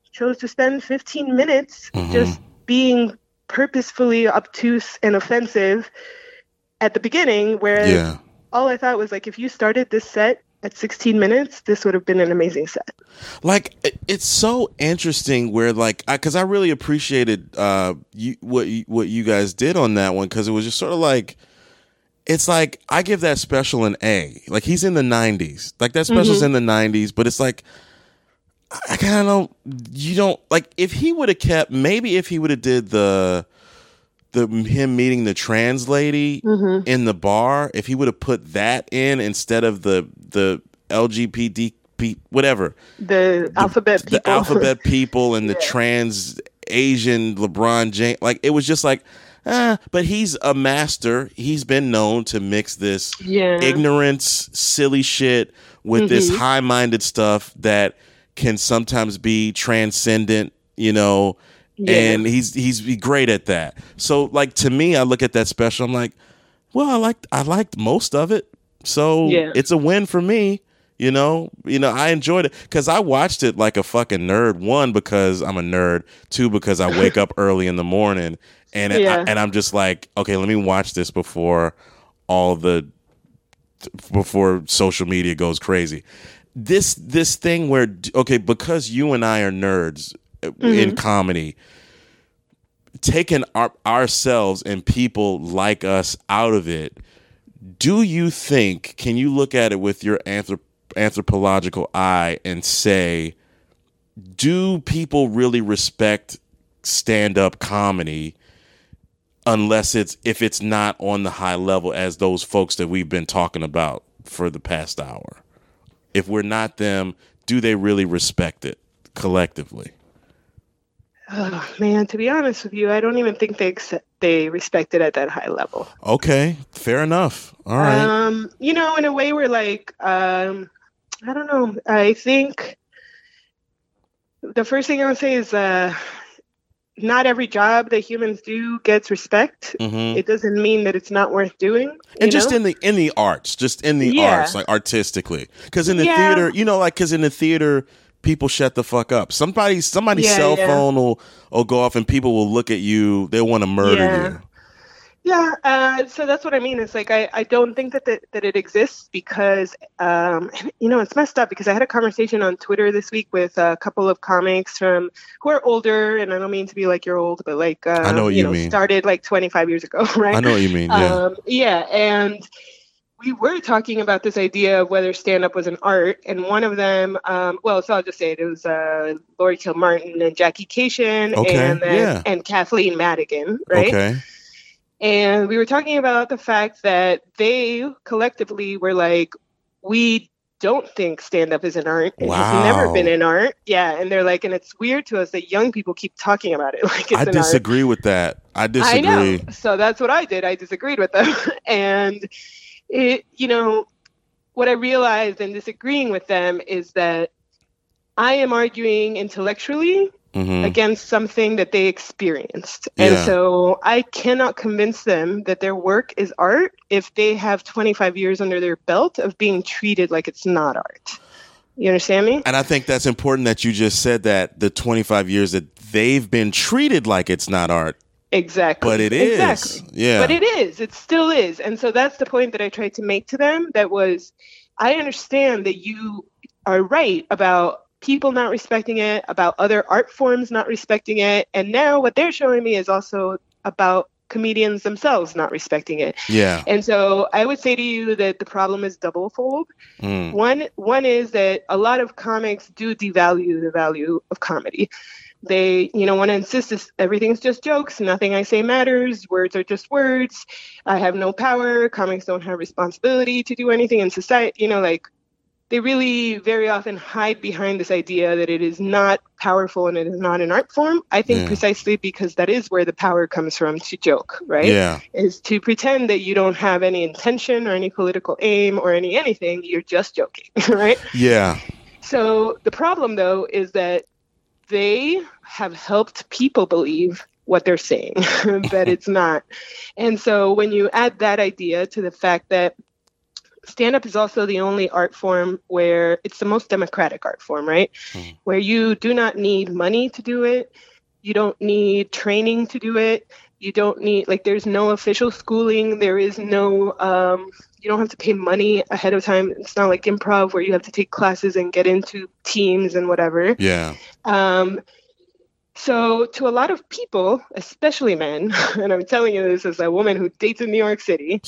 chose to spend 15 minutes just being purposefully obtuse and offensive at the beginning, whereas all I thought was like, if you started this set at 16 minutes, this would have been an amazing set. Like, it's so interesting where, like, because I really appreciated what you guys did on that one, because it was just sort of like, it's like, I give that special an A. Like, he's in the 90s. Like, that special's in the 90s, but it's like, I kind of you don't, like, if he would have kept, maybe if he would have did the him meeting the trans lady in the bar, if he would have put that in instead of the LGBT whatever, the alphabet people and the trans Asian LeBron James, like, it was just like, but he's a master. He's been known to mix this ignorance, silly shit with this high-minded stuff that can sometimes be transcendent, you know. And he's great at that. So, like, to me, I look at that special, I'm like, well, I liked most of it. So it's a win for me. You know, I enjoyed it because I watched it like a fucking nerd. One, because I'm a nerd. Two, because I wake up early in the morning, and I'm just like, okay, let me watch this before social media goes crazy. This thing where, okay, because you and I are nerds in comedy, taking ourselves and people like us out of it, do you think, can you look at it with your anthropological eye and say, do people really respect stand-up comedy if it's not on the high level as those folks that we've been talking about for the past hour? If we're not them, do they really respect it collectively? Oh, man, to be honest with you, I don't even think they respect it at that high level. Okay, fair enough. All right. You know, in a way where, like, I don't know. I think the first thing I would say is not every job that humans do gets respect. It doesn't mean that it's not worth doing. And just in the arts, arts, like artistically. Because in the theater, you know, like, because in the theater, people shut the fuck up. Somebody's cell phone will go off and people will look at you. They'll want to murder you. Yeah. So that's what I mean. It's like, I don't think that it exists because, you know, it's messed up because I had a conversation on Twitter this week with a couple of comics who are older, and I don't mean to be like you're old, but like, I know what you mean. Started like 25 years ago, right? I know what you mean. Yeah. And we were talking about this idea of whether stand-up was an art, and one of them, so I'll just say it was Laurie Kilmartin and Jackie Cation and Kathleen Madigan, right? Okay. And we were talking about the fact that they collectively were like, we don't think stand-up is an art. It has never been an art. Yeah, and they're like, and it's weird to us that young people keep talking about it like it's an art. I disagree with that. I disagree. I know. So that's what I did. I disagreed with them. And it, you know, what I realized in disagreeing with them is that I am arguing intellectually against something that they experienced. And so I cannot convince them that their work is art if they have 25 years under their belt of being treated like it's not art. You understand me? And I think that's important that you just said that the 25 years that they've been treated like it's not art. Exactly. But it is. Exactly. Yeah. But it is. It still is. And so that's the point that I tried to make to them. That was, I understand that you are right about people not respecting it, about other art forms not respecting it. And now what they're showing me is also about comedians themselves not respecting it. Yeah. And so I would say to you that the problem is doublefold. One is that a lot of comics do devalue the value of comedy. They, want to insist this, everything's just jokes. Nothing I say matters. Words are just words. I have no power. Comics don't have responsibility to do anything in society. They really very often hide behind this idea that it is not powerful and it is not an art form. I think precisely because that is where the power comes from to joke, right? Yeah. Is to pretend that you don't have any intention or any political aim or anything. You're just joking, right? Yeah. So the problem, though, is that they have helped people believe what they're saying, that it's not. And so when you add that idea to the fact that stand-up is also the only art form where it's the most democratic art form, right? Mm. Where you do not need money to do it. You don't need training to do it. You don't need, like, there's no official schooling. There is no, you don't have to pay money ahead of time. It's not like improv where you have to take classes and get into teams and whatever. Yeah. So to a lot of people, especially men, and I'm telling you this as a woman who dates in New York City,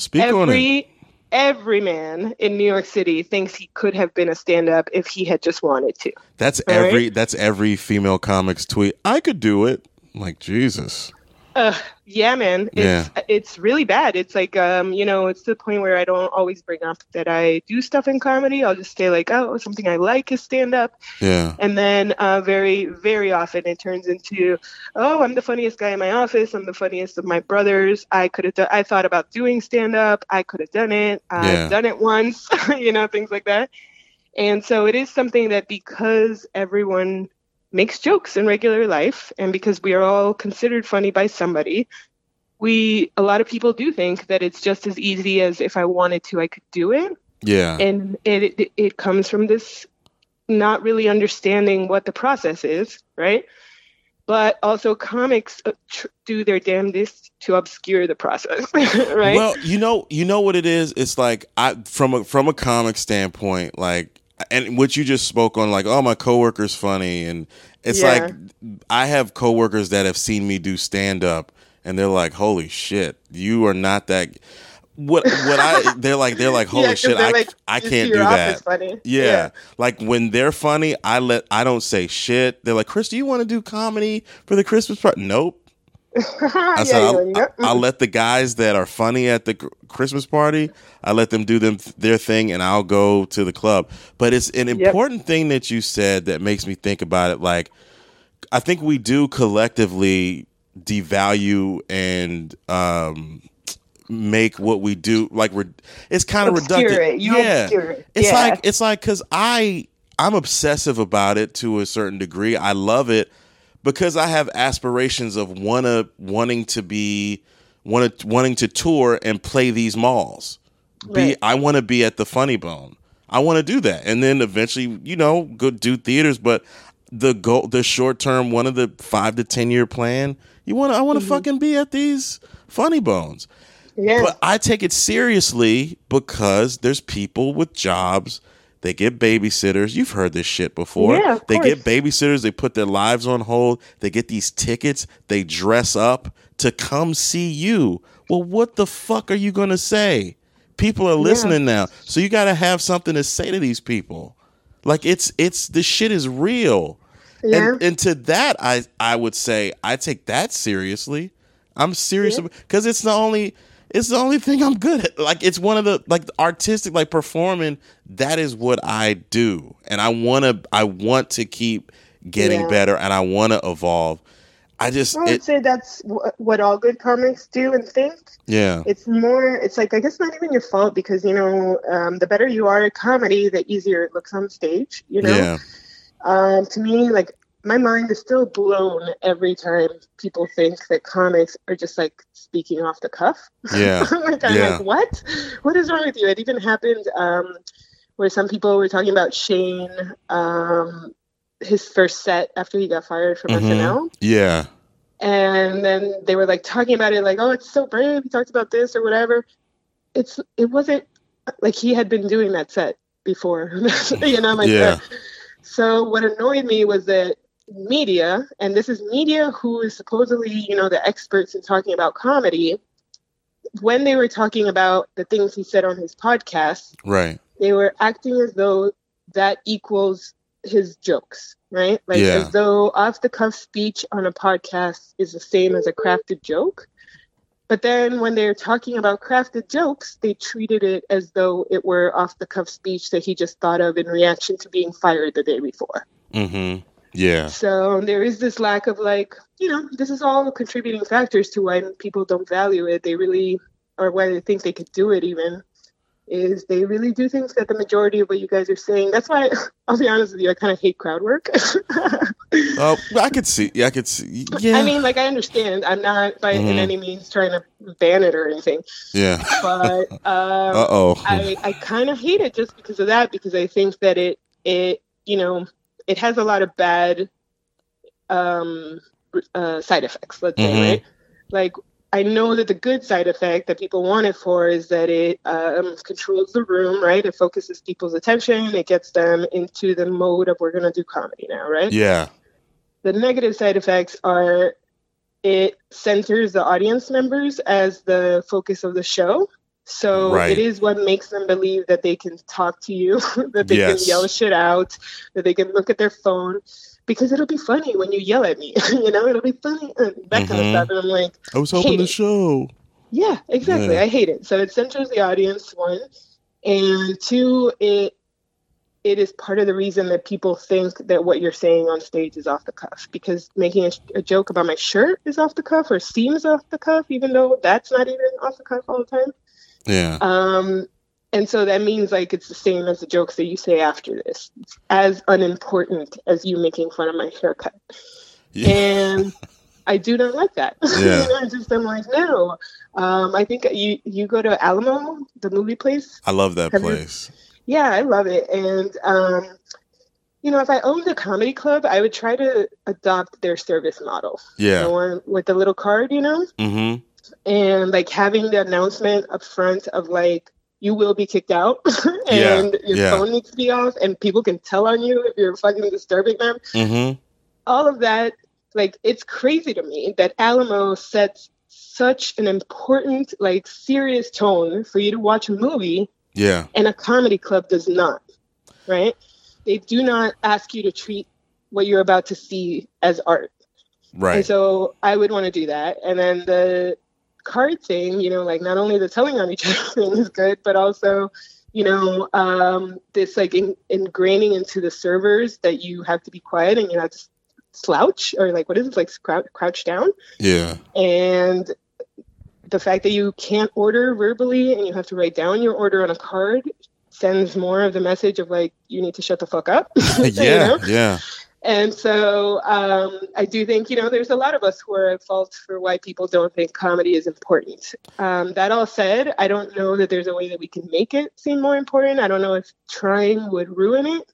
every man in New York City thinks he could have been a stand-up if he had just wanted to. That's every female comic's tweet. I could do it. I'm like, Jesus. Yeah, man. It's really bad. It's like, it's to the point where I don't always bring up that I do stuff in comedy. I'll just say like, oh, something I like is stand up. Yeah. And then very, very often it turns into, oh, I'm the funniest guy in my office. I'm the funniest of my brothers. I thought about doing stand up. I could have done it. I've done it once, things like that. And so it is something that, because everyone makes jokes in regular life, and because we are all considered funny by somebody, a lot of people do think that it's just as easy as if I wanted to, I could do it. Yeah. And it comes from this not really understanding what the process is, right? But also comics do their damnedest to obscure the process, right? Well, you know what it is? It's like, from a comic standpoint, like, and what you just spoke on, like, oh, my coworker's funny, and it's like, I have coworkers that have seen me do stand up, and they're like, holy shit, you are not that. They're like, holy shit, I can't do that. Funny. Yeah. Like, when they're funny, I don't say shit. They're like, Chris, do you want to do comedy for the Christmas party? Nope. I said, I'll let the guys that are funny at the Christmas party, I let them do their thing, and I'll go to the club. But it's an important thing that you said that makes me think about it. Like, I think we do collectively devalue and make what we do, like, it's kind of reductive. It's like because I'm obsessive about it to a certain degree. I love it, because I have aspirations of wanting to tour and play these malls. Right. I want to be at the Funny Bone. I want to do that, and then eventually, go do theaters. But the short term, one of the 5 to 10 year plan, I want to fucking be at these Funny Bones. Yeah. But I take it seriously because there's people with jobs. They get babysitters. You've heard this shit before. Yeah, of they course. get babysitters. They put their lives on hold. They get these tickets. They dress up to come see you. Well, what the fuck are you going to say? People are listening now. So you got to have something to say to these people. Like, this shit is real. Yeah. And to that, I would say I take that seriously. I'm serious because it's the only thing I'm good at. Like, it's one of the, like, artistic, like, performing. That is what I do, and I want to keep getting better, and I want to evolve. I would say that's what all good comics do and think. Yeah, it's like, I guess not even your fault, because the better you are at comedy, the easier it looks on stage. Yeah. To me, like, my mind is still blown every time people think that comics are just like speaking off the cuff. Yeah. Like, what? What is wrong with you? It even happened where some people were talking about Shane, his first set after he got fired from SNL. Yeah. And then they were like talking about it like, oh, it's so brave. He talked about this or whatever. It wasn't like he had been doing that set before. So what annoyed me was that media, and this is media who is supposedly, the experts in talking about comedy, when they were talking about the things he said on his podcast, right, they were acting as though that equals his jokes, right? Like, as though off-the-cuff speech on a podcast is the same as a crafted joke. But then when they're talking about crafted jokes, they treated it as though it were off-the-cuff speech that he just thought of in reaction to being fired the day before. Mm-hmm. Yeah. So there is this lack of, like, this is all contributing factors to why people don't value it. They really, or why they think they could do it even. is they really do think that the majority of what you guys are saying. That's why, I'll be honest with you, I kind of hate crowd work. Oh, I could see. Yeah, I could see. Yeah. I mean, like, I understand. I'm not by in any means trying to ban it or anything. Yeah. But I kind of hate it just because of that, because I think that it it has a lot of bad side effects, let's say, right? Like, I know that the good side effect that people want it for is that it controls the room, right? It focuses people's attention. It gets them into the mode of, we're going to do comedy now, right? Yeah. The negative side effects are it centers the audience members as the focus of the show. So it is what makes them believe that they can talk to you, that they can yell shit out, that they can look at their phone. Because it'll be funny when you yell at me, it'll be funny, that kind of stuff. And I'm like, I was hoping the show. Yeah, exactly. I hate it. So it centers the audience, one. And two, it is part of the reason that people think that what you're saying on stage is off the cuff. Because making a joke about my shirt is off the cuff or seems off the cuff, even though that's not even off the cuff all the time. Yeah. And so that means, like, it's the same as the jokes that you say after this. It's as unimportant as you making fun of my haircut. Yeah. And I do not like that. Yeah. I'm like, no. I think you go to Alamo, the movie place. I love that place. Yeah, I love it. And, if I owned a comedy club, I would try to adopt their service model. Yeah. The one with the little card, Mm-hmm. And, like, having the announcement up front of, like, you will be kicked out and your phone needs to be off and people can tell on you if you're fucking disturbing them. Mm-hmm. All of that, like, it's crazy to me that Alamo sets such an important, like, serious tone for you to watch a movie. Yeah. And a comedy club does not, right? They do not ask you to treat what you're about to see as art. Right. And so I would want to do that. And then the card thing, like, not only the telling on each other thing is good, but also, this, like, ingraining into the servers that you have to be quiet and you have to slouch, or, like, what is it, like, crouch down? Yeah. And the fact that you can't order verbally and you have to write down your order on a card sends more of the message of, like, you need to shut the fuck up. Yeah. And so I do think, there's a lot of us who are at fault for why people don't think comedy is important. That all said, I don't know that there's a way that we can make it seem more important. I don't know if trying would ruin it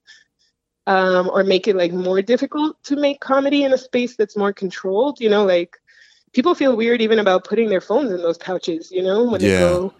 or make it, like, more difficult to make comedy in a space that's more controlled. Like, people feel weird even about putting their phones in those pouches, when they go.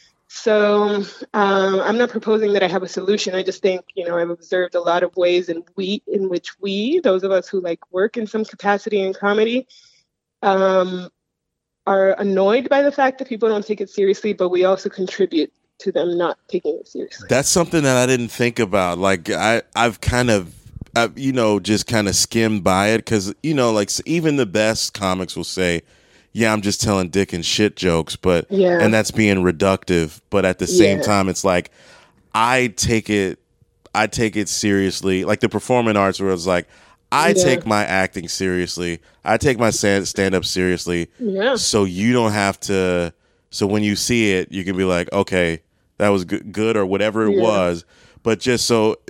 So I'm not proposing that I have a solution. I just think, I've observed a lot of ways in which those of us who, like, work in some capacity in comedy, are annoyed by the fact that people don't take it seriously, but we also contribute to them not taking it seriously. That's something that I didn't think about. Like, I've kind of, just kind of skimmed by it because, like, even the best comics will say, yeah, I'm just telling dick and shit jokes, and that's being reductive. But at the same time, it's like, I take it seriously. Like the performing arts where it's like, I take my acting seriously. I take my stand-up seriously. Yeah. So you don't have to, so when you see it, you can be like, okay, that was good or whatever it was. But just so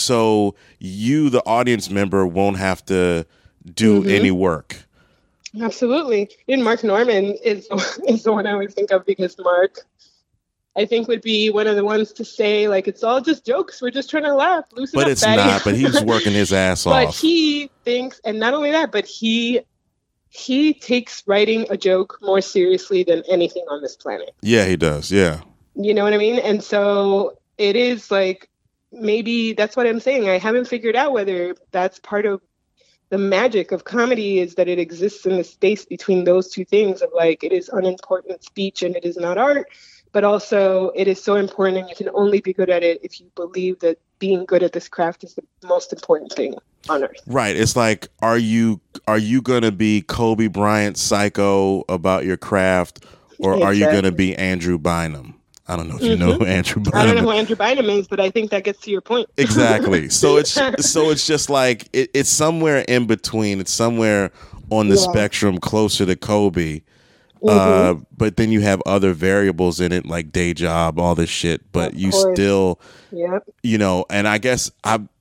you, the audience member, won't have to do any work. Absolutely. And Mark Norman is the one I always think of, because Mark, I think, would be one of the ones to say, like, it's all just jokes. We're just trying to laugh. Loosen up, but it's fatty. not. But he's working his ass off. But he thinks, and not only that, but he takes writing a joke more seriously than anything on this planet. Yeah, he does. Yeah. You know what I mean? And so it is, like, maybe that's what I'm saying. I haven't figured out whether that's part of the magic of comedy, is that it exists in the space between those two things of, like, it is unimportant speech and it is not art, but also it is so important and you can only be good at it if you believe that being good at this craft is the most important thing on earth. Right. It's like, are you going to be Kobe Bryant psycho about your craft, or are you going to be Andrew Bynum? I don't know if you know who Andrew Bynum is. I don't know who Andrew Bynum is, but I think that gets to your point. Exactly. So it's just like it's somewhere in between. It's somewhere on the spectrum closer to Kobe. But then you have other variables in it, like day job, all this shit. But you still, you know, and I guess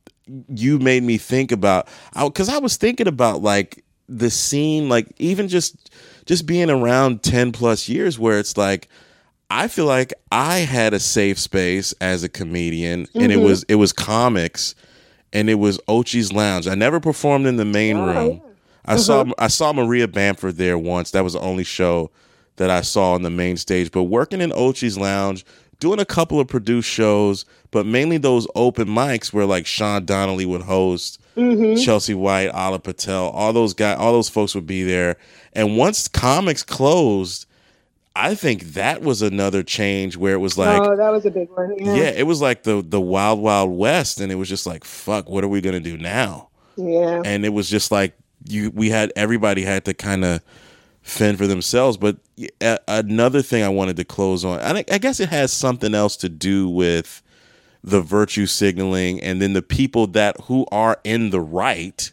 you made me think about, because I was thinking about like the scene, like even just being around 10 plus years where it's like, I feel like I had a safe space as a comedian, and it was comics, and it was Ochi's Lounge. I never performed in the main room. I saw Maria Bamford there once. That was the only show that I saw on the main stage. But working in Ochi's Lounge, doing a couple of produced shows, but mainly those open mics where like Sean Donnelly would host, Chelsea White, Ala Patel, all those folks would be there. And once comics closed, I think that was another change where it was like, oh, that was a big one. Yeah, it was like the wild, wild west, and it was just like, fuck, what are we gonna do now? Yeah, and it was just like everybody had to kind of fend for themselves. But another thing I wanted to close on, I guess it has something else to do with the virtue signaling, and then the people who are in the right,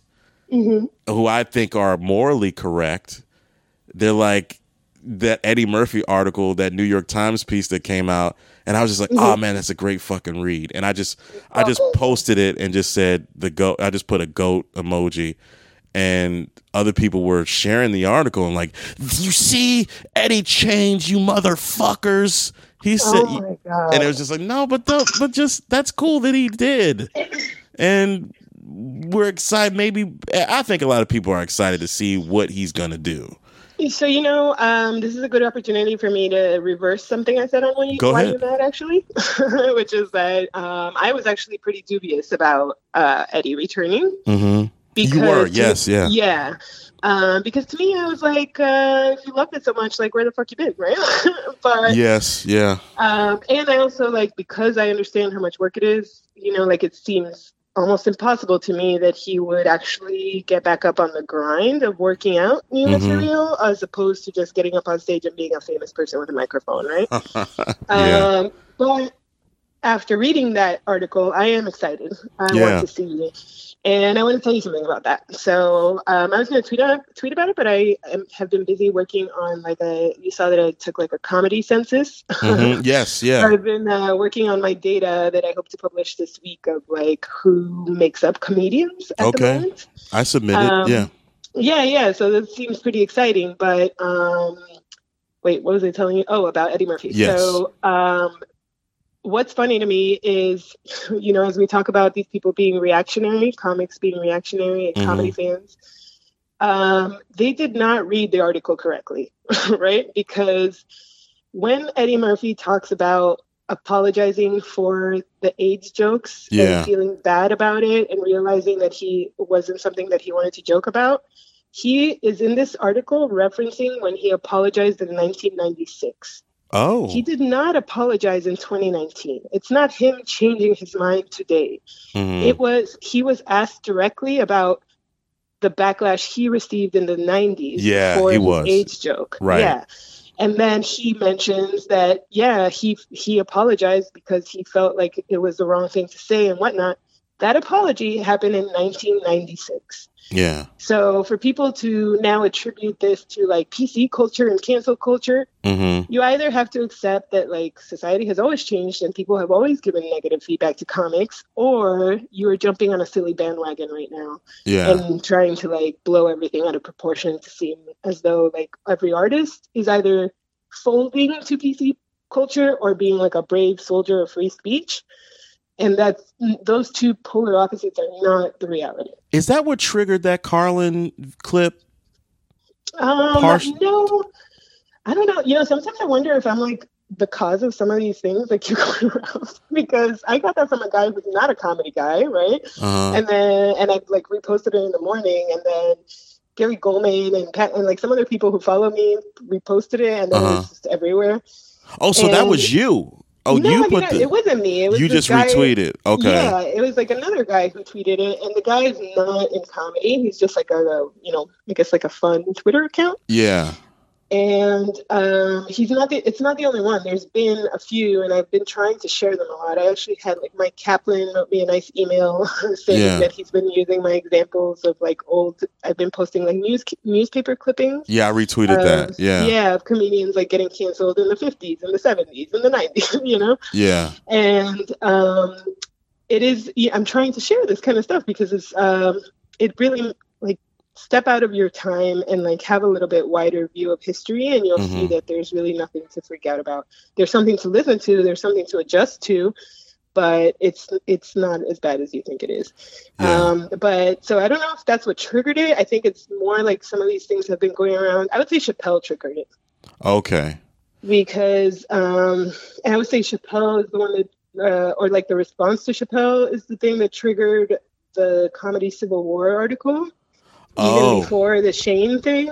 who I think are morally correct. They're like that Eddie Murphy article, that New York Times piece that came out, and I was just like, oh man, that's a great fucking read. And I just posted it and just said the goat. I just put a goat emoji, and other people were sharing the article and like, you see, Eddie changed, you motherfuckers. He said, oh my God. And it was just like, no, but just that's cool that he did, and we're excited. Maybe I think a lot of people are excited to see what he's gonna do. So, you know, this is a good opportunity for me to reverse something I said on Why You Mad, actually, which is that I was actually pretty dubious about Eddie returning. Because you were, yes, yeah. Yeah. Because to me, I was like, if you loved it so much, like, where the fuck you been, right? But yes, yeah. And I also, like, because I understand how much work it is, you know, like, it seems almost impossible to me that he would actually get back up on the grind of working out new material as opposed to just getting up on stage and being a famous person with a microphone, right? Yeah. But after reading that article, I am excited. I want to see it. And I want to tell you something about that. So I was going to tweet about it, but I have been busy working on you saw that I took like a comedy census. Yes, yeah. So I've been working on my data that I hope to publish this week of like who makes up comedians at the moment. I submitted, Yeah. So that seems pretty exciting. But wait, what was I telling you? Oh, about Eddie Murphy. Yes. So what's funny to me is, you know, as we talk about these people being reactionary, comics being reactionary, and comedy fans, they did not read the article correctly, right? Because when Eddie Murphy talks about apologizing for the AIDS jokes and feeling bad about it and realizing that he wasn't something that he wanted to joke about, he is in this article referencing when he apologized in 1996. Oh. He did not apologize in 2019. It's not him changing his mind today. He was asked directly about the backlash he received in the 90s for his AIDS joke. Right. Yeah. And then he mentions that, he apologized because he felt like it was the wrong thing to say and whatnot. That apology happened in 1996. Yeah. So for people to now attribute this to like PC culture and cancel culture, you either have to accept that like society has always changed and people have always given negative feedback to comics, or you are jumping on a silly bandwagon right now and trying to like blow everything out of proportion to seem as though like every artist is either folding to PC culture or being like a brave soldier of free speech. And those two polar opposites are not the reality. Is that what triggered that Carlin clip? No, I don't know. You know, sometimes I wonder if I'm like the cause of some of these things that keep going around, because I got that from a guy who's not a comedy guy, right? And I like reposted it in the morning, and then Gary Goldman and Pat and like some other people who follow me reposted it, and then it was just everywhere. Oh, so that was you. Oh, no, it wasn't me. It was you just retweeted. Okay. Yeah, it was like another guy who tweeted it, and the guy is not in comedy. He's just like I guess like a fun Twitter account. Yeah. And it's not the only one. There's been a few, and I've been trying to share them a lot. I actually had like Mike Kaplan wrote me a nice email saying that he's been using my examples of like I've been posting like newspaper clippings. Yeah, I retweeted that. Yeah, of comedians like getting canceled in the 50s and the 70s and the 90s, you know? Yeah. And I'm trying to share this kind of stuff because it really like step out of your time and like have a little bit wider view of history, and you'll see that there's really nothing to freak out about. There's something to listen to, there's something to adjust to, but it's not as bad as you think it is. But so I don't know if that's what triggered it. I think it's more like some of these things have been going around. I would say Chappelle triggered it. Okay. Because and I would say Chappelle is the one that or like the response to Chappelle is the thing that triggered the Comedy Civil War article. Even before the Shane thing,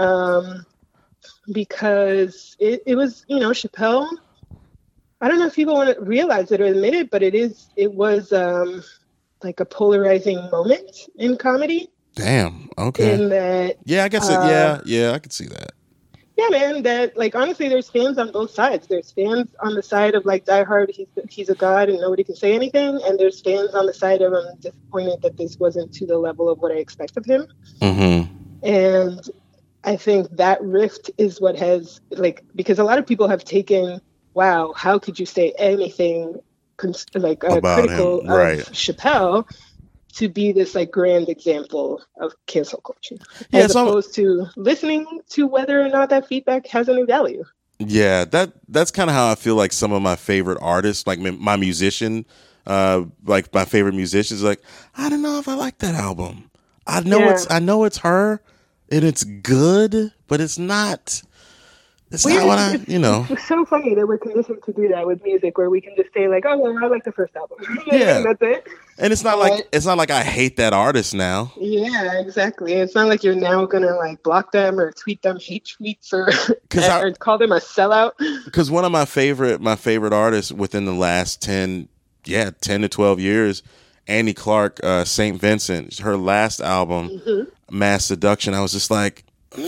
because it was, you know, Chappelle. I don't know if people want to realize it or admit it, but it was like a polarizing moment in comedy. Damn. Okay. In that, I guess I could see that. Yeah, man. That like honestly, there's fans on both sides. There's fans on the side of like Die Hard, he's a god and nobody can say anything, and there's fans on the side of I'm disappointed that this wasn't to the level of what I expect of him. And I think that rift is what has because a lot of people have taken, wow, how could you say anything critical him. Right. of Chappelle to be this like grand example of cancel culture, as opposed to listening to whether or not that feedback has any value. Yeah, that's kind of how I feel like some of my favorite artists, like my musician, like my favorite musicians, like, I don't know if I like that album. I know it's her and it's good, but it's not. It's not what I. It's so funny that we're conditioned to do that with music, where we can just say like, "Oh, well, I like the first album." Yeah, and that's it. And it's not like I hate that artist now. Yeah, exactly. It's not like you're now gonna like block them or tweet them hate tweets or call them a sellout. Because one of my favorite artists within the last 10 to 12 years, Annie Clark, St. Vincent, her last album, Mass Seduction. I was just like.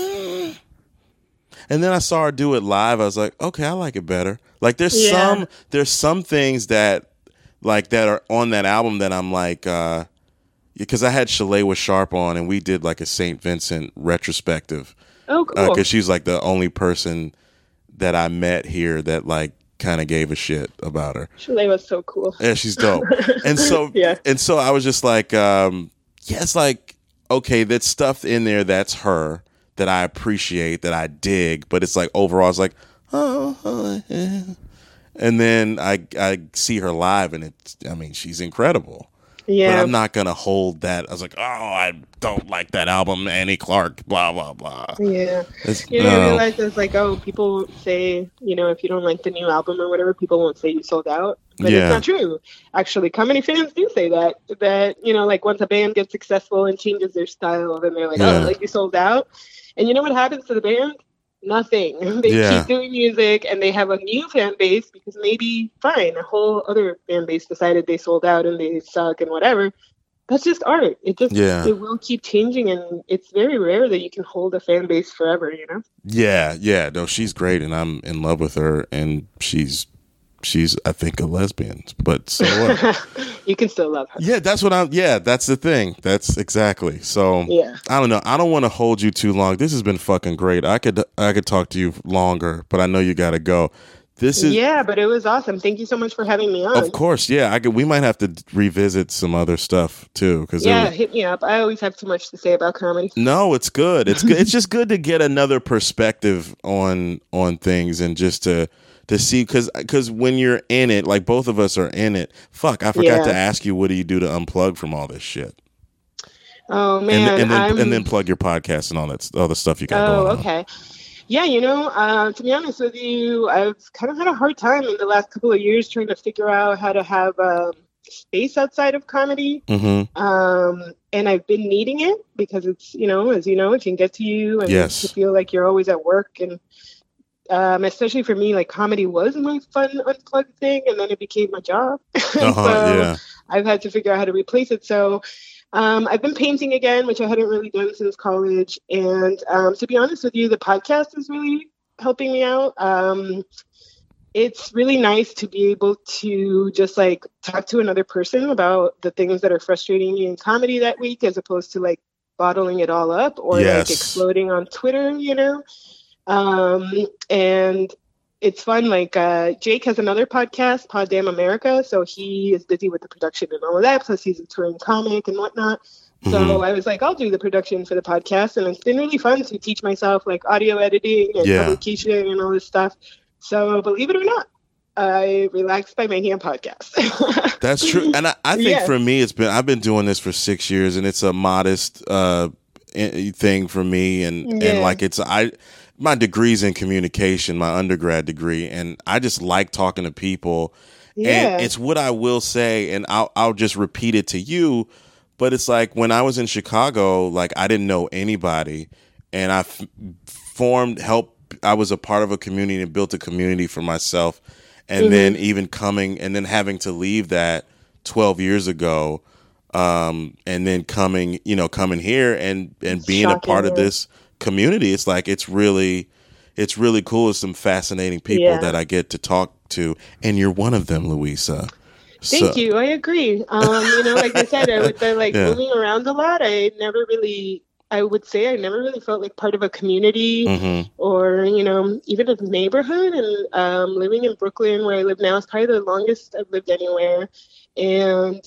And then I saw her do it live. I was like, okay, I like it better. Like there's some things that are on that album that I'm like, because I had Shalewa Sharp on and we did like a St. Vincent retrospective. Oh, cool. Because she's like the only person that I met here that like kind of gave a shit about her. Shalewa's so cool. Yeah, she's dope. And so and so I was just like, it's like, okay, that stuff in there that's her. That I appreciate, that I dig, but it's like overall, it's like, yeah. And then I see her live, and she's incredible. Yeah, but I'm not gonna hold that. I was like, I don't like that album, Annie Clark, blah blah blah. Yeah, you realize it's like, people say, if you don't like the new album or whatever, people won't say you sold out. But it's not true. Actually, comedy fans do say that like once a band gets successful and changes their style, then they're like, you sold out. And you know what happens to the band? Nothing. They keep doing music and they have a new fan base because maybe, fine, a whole other fan base decided they sold out and they suck and whatever. That's just art. It will keep changing, and it's very rare that you can hold a fan base forever, Yeah. No, she's great and I'm in love with her, and she's I think a lesbian, but so what? You can still love her. Yeah, that's the thing. That's exactly. So I don't know. I don't want to hold you too long. This has been fucking great. I could talk to you longer, but I know you got to go. But it was awesome. Thank you so much for having me on. Of course. Yeah. We might have to revisit some other stuff too. Hit me up. I always have too much to say about comedy. No, it's good. It's good. It's just good to get another perspective on things, and just to see, because when you're in it, like both of us are in it. Fuck, I forgot to ask you, what do you do to unplug from all this shit? Oh man, and then plug your podcast and all the stuff you got going on. Okay. Yeah, to be honest with you, I've kind of had a hard time in the last couple of years trying to figure out how to have space outside of comedy. And I've been needing it because it's, as it can get to you, and you feel like you're always at work. And especially for me, like comedy was my fun unplugged thing, and then it became my job. I've had to figure out how to replace it. So I've been painting again, which I hadn't really done since college. And to be honest with you, the podcast is really helping me out. It's really nice to be able to just like talk to another person about the things that are frustrating me in comedy that week, as opposed to like bottling it all up or like exploding on Twitter, and it's fun. Like Jake has another podcast, Pod Damn America. So he is busy with the production and all of that. Plus he's a touring comic and whatnot. So I was like, I'll do the production for the podcast. And it's been really fun to teach myself like audio editing and publication and all this stuff. So believe it or not, I relaxed by making a podcast. That's true. And I think for me, I've been doing this for 6 years, and it's a modest thing for me. And like my degree's in communication, my undergrad degree, and I just like talking to people. And it's what I will say, and I'll just repeat it to you. But it's like when I was in Chicago, like I didn't know anybody, and I was a part of a community and built a community for myself. And then even having to leave that 12 years ago, and then coming here and being a part of this community, it's like it's really cool. There's some fascinating people that I get to talk to, and you're one of them, Louisa. Thank you. I agree. Like I said, with the moving around a lot, I never really felt like part of a community or, even a neighborhood. And living in Brooklyn, where I live now, is probably the longest I've lived anywhere. And,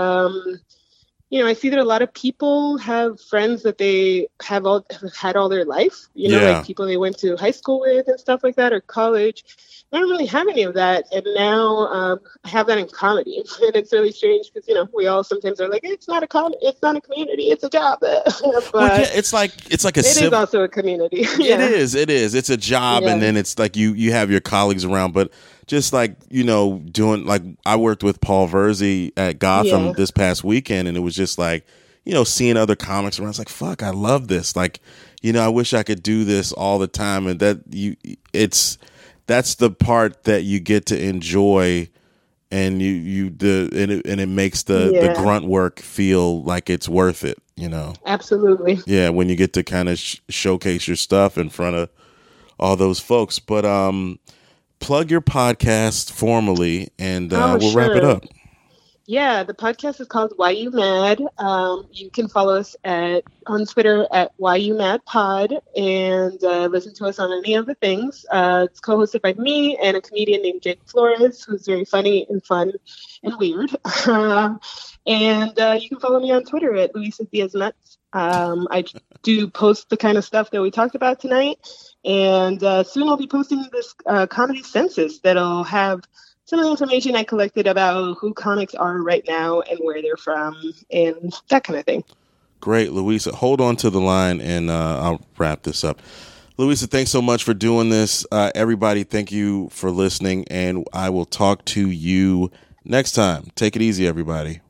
I see that a lot of people have friends that they have had all their life, like people they went to high school with and stuff like that, or college. I don't really have any of that, and now I have that in comedy, and it's really strange because we all sometimes are like, it's not a community, it's a job. But it's like it is also a community. It is. It's a job, and then it's like you have your colleagues around, but just like doing like I worked with Paul Verzi at Gotham this past weekend, and it was just like seeing other comics around. It's like, fuck, I love this. Like I wish I could do this all the time, and that's the part that you get to enjoy, and it makes the grunt work feel like it's worth it, Absolutely. Yeah, when you get to kind of showcase your stuff in front of all those folks. But plug your podcast formally, and we'll wrap it up. Yeah, the podcast is called Why You Mad. You can follow us on Twitter at Why You Mad Pod, and listen to us on any of the things. It's co-hosted by me and a comedian named Jake Flores, who's very funny and fun and weird. And you can follow me on Twitter at Luisa Diaz Nuts. I do post the kind of stuff that we talked about tonight, and soon I'll be posting this comedy census that'll have some of the information I collected about who comics are right now and where they're from and that kind of thing. Great, Louisa. Hold on to the line, and I'll wrap this up. Louisa, thanks so much for doing this. Everybody, thank you for listening, and I will talk to you next time. Take it easy, everybody.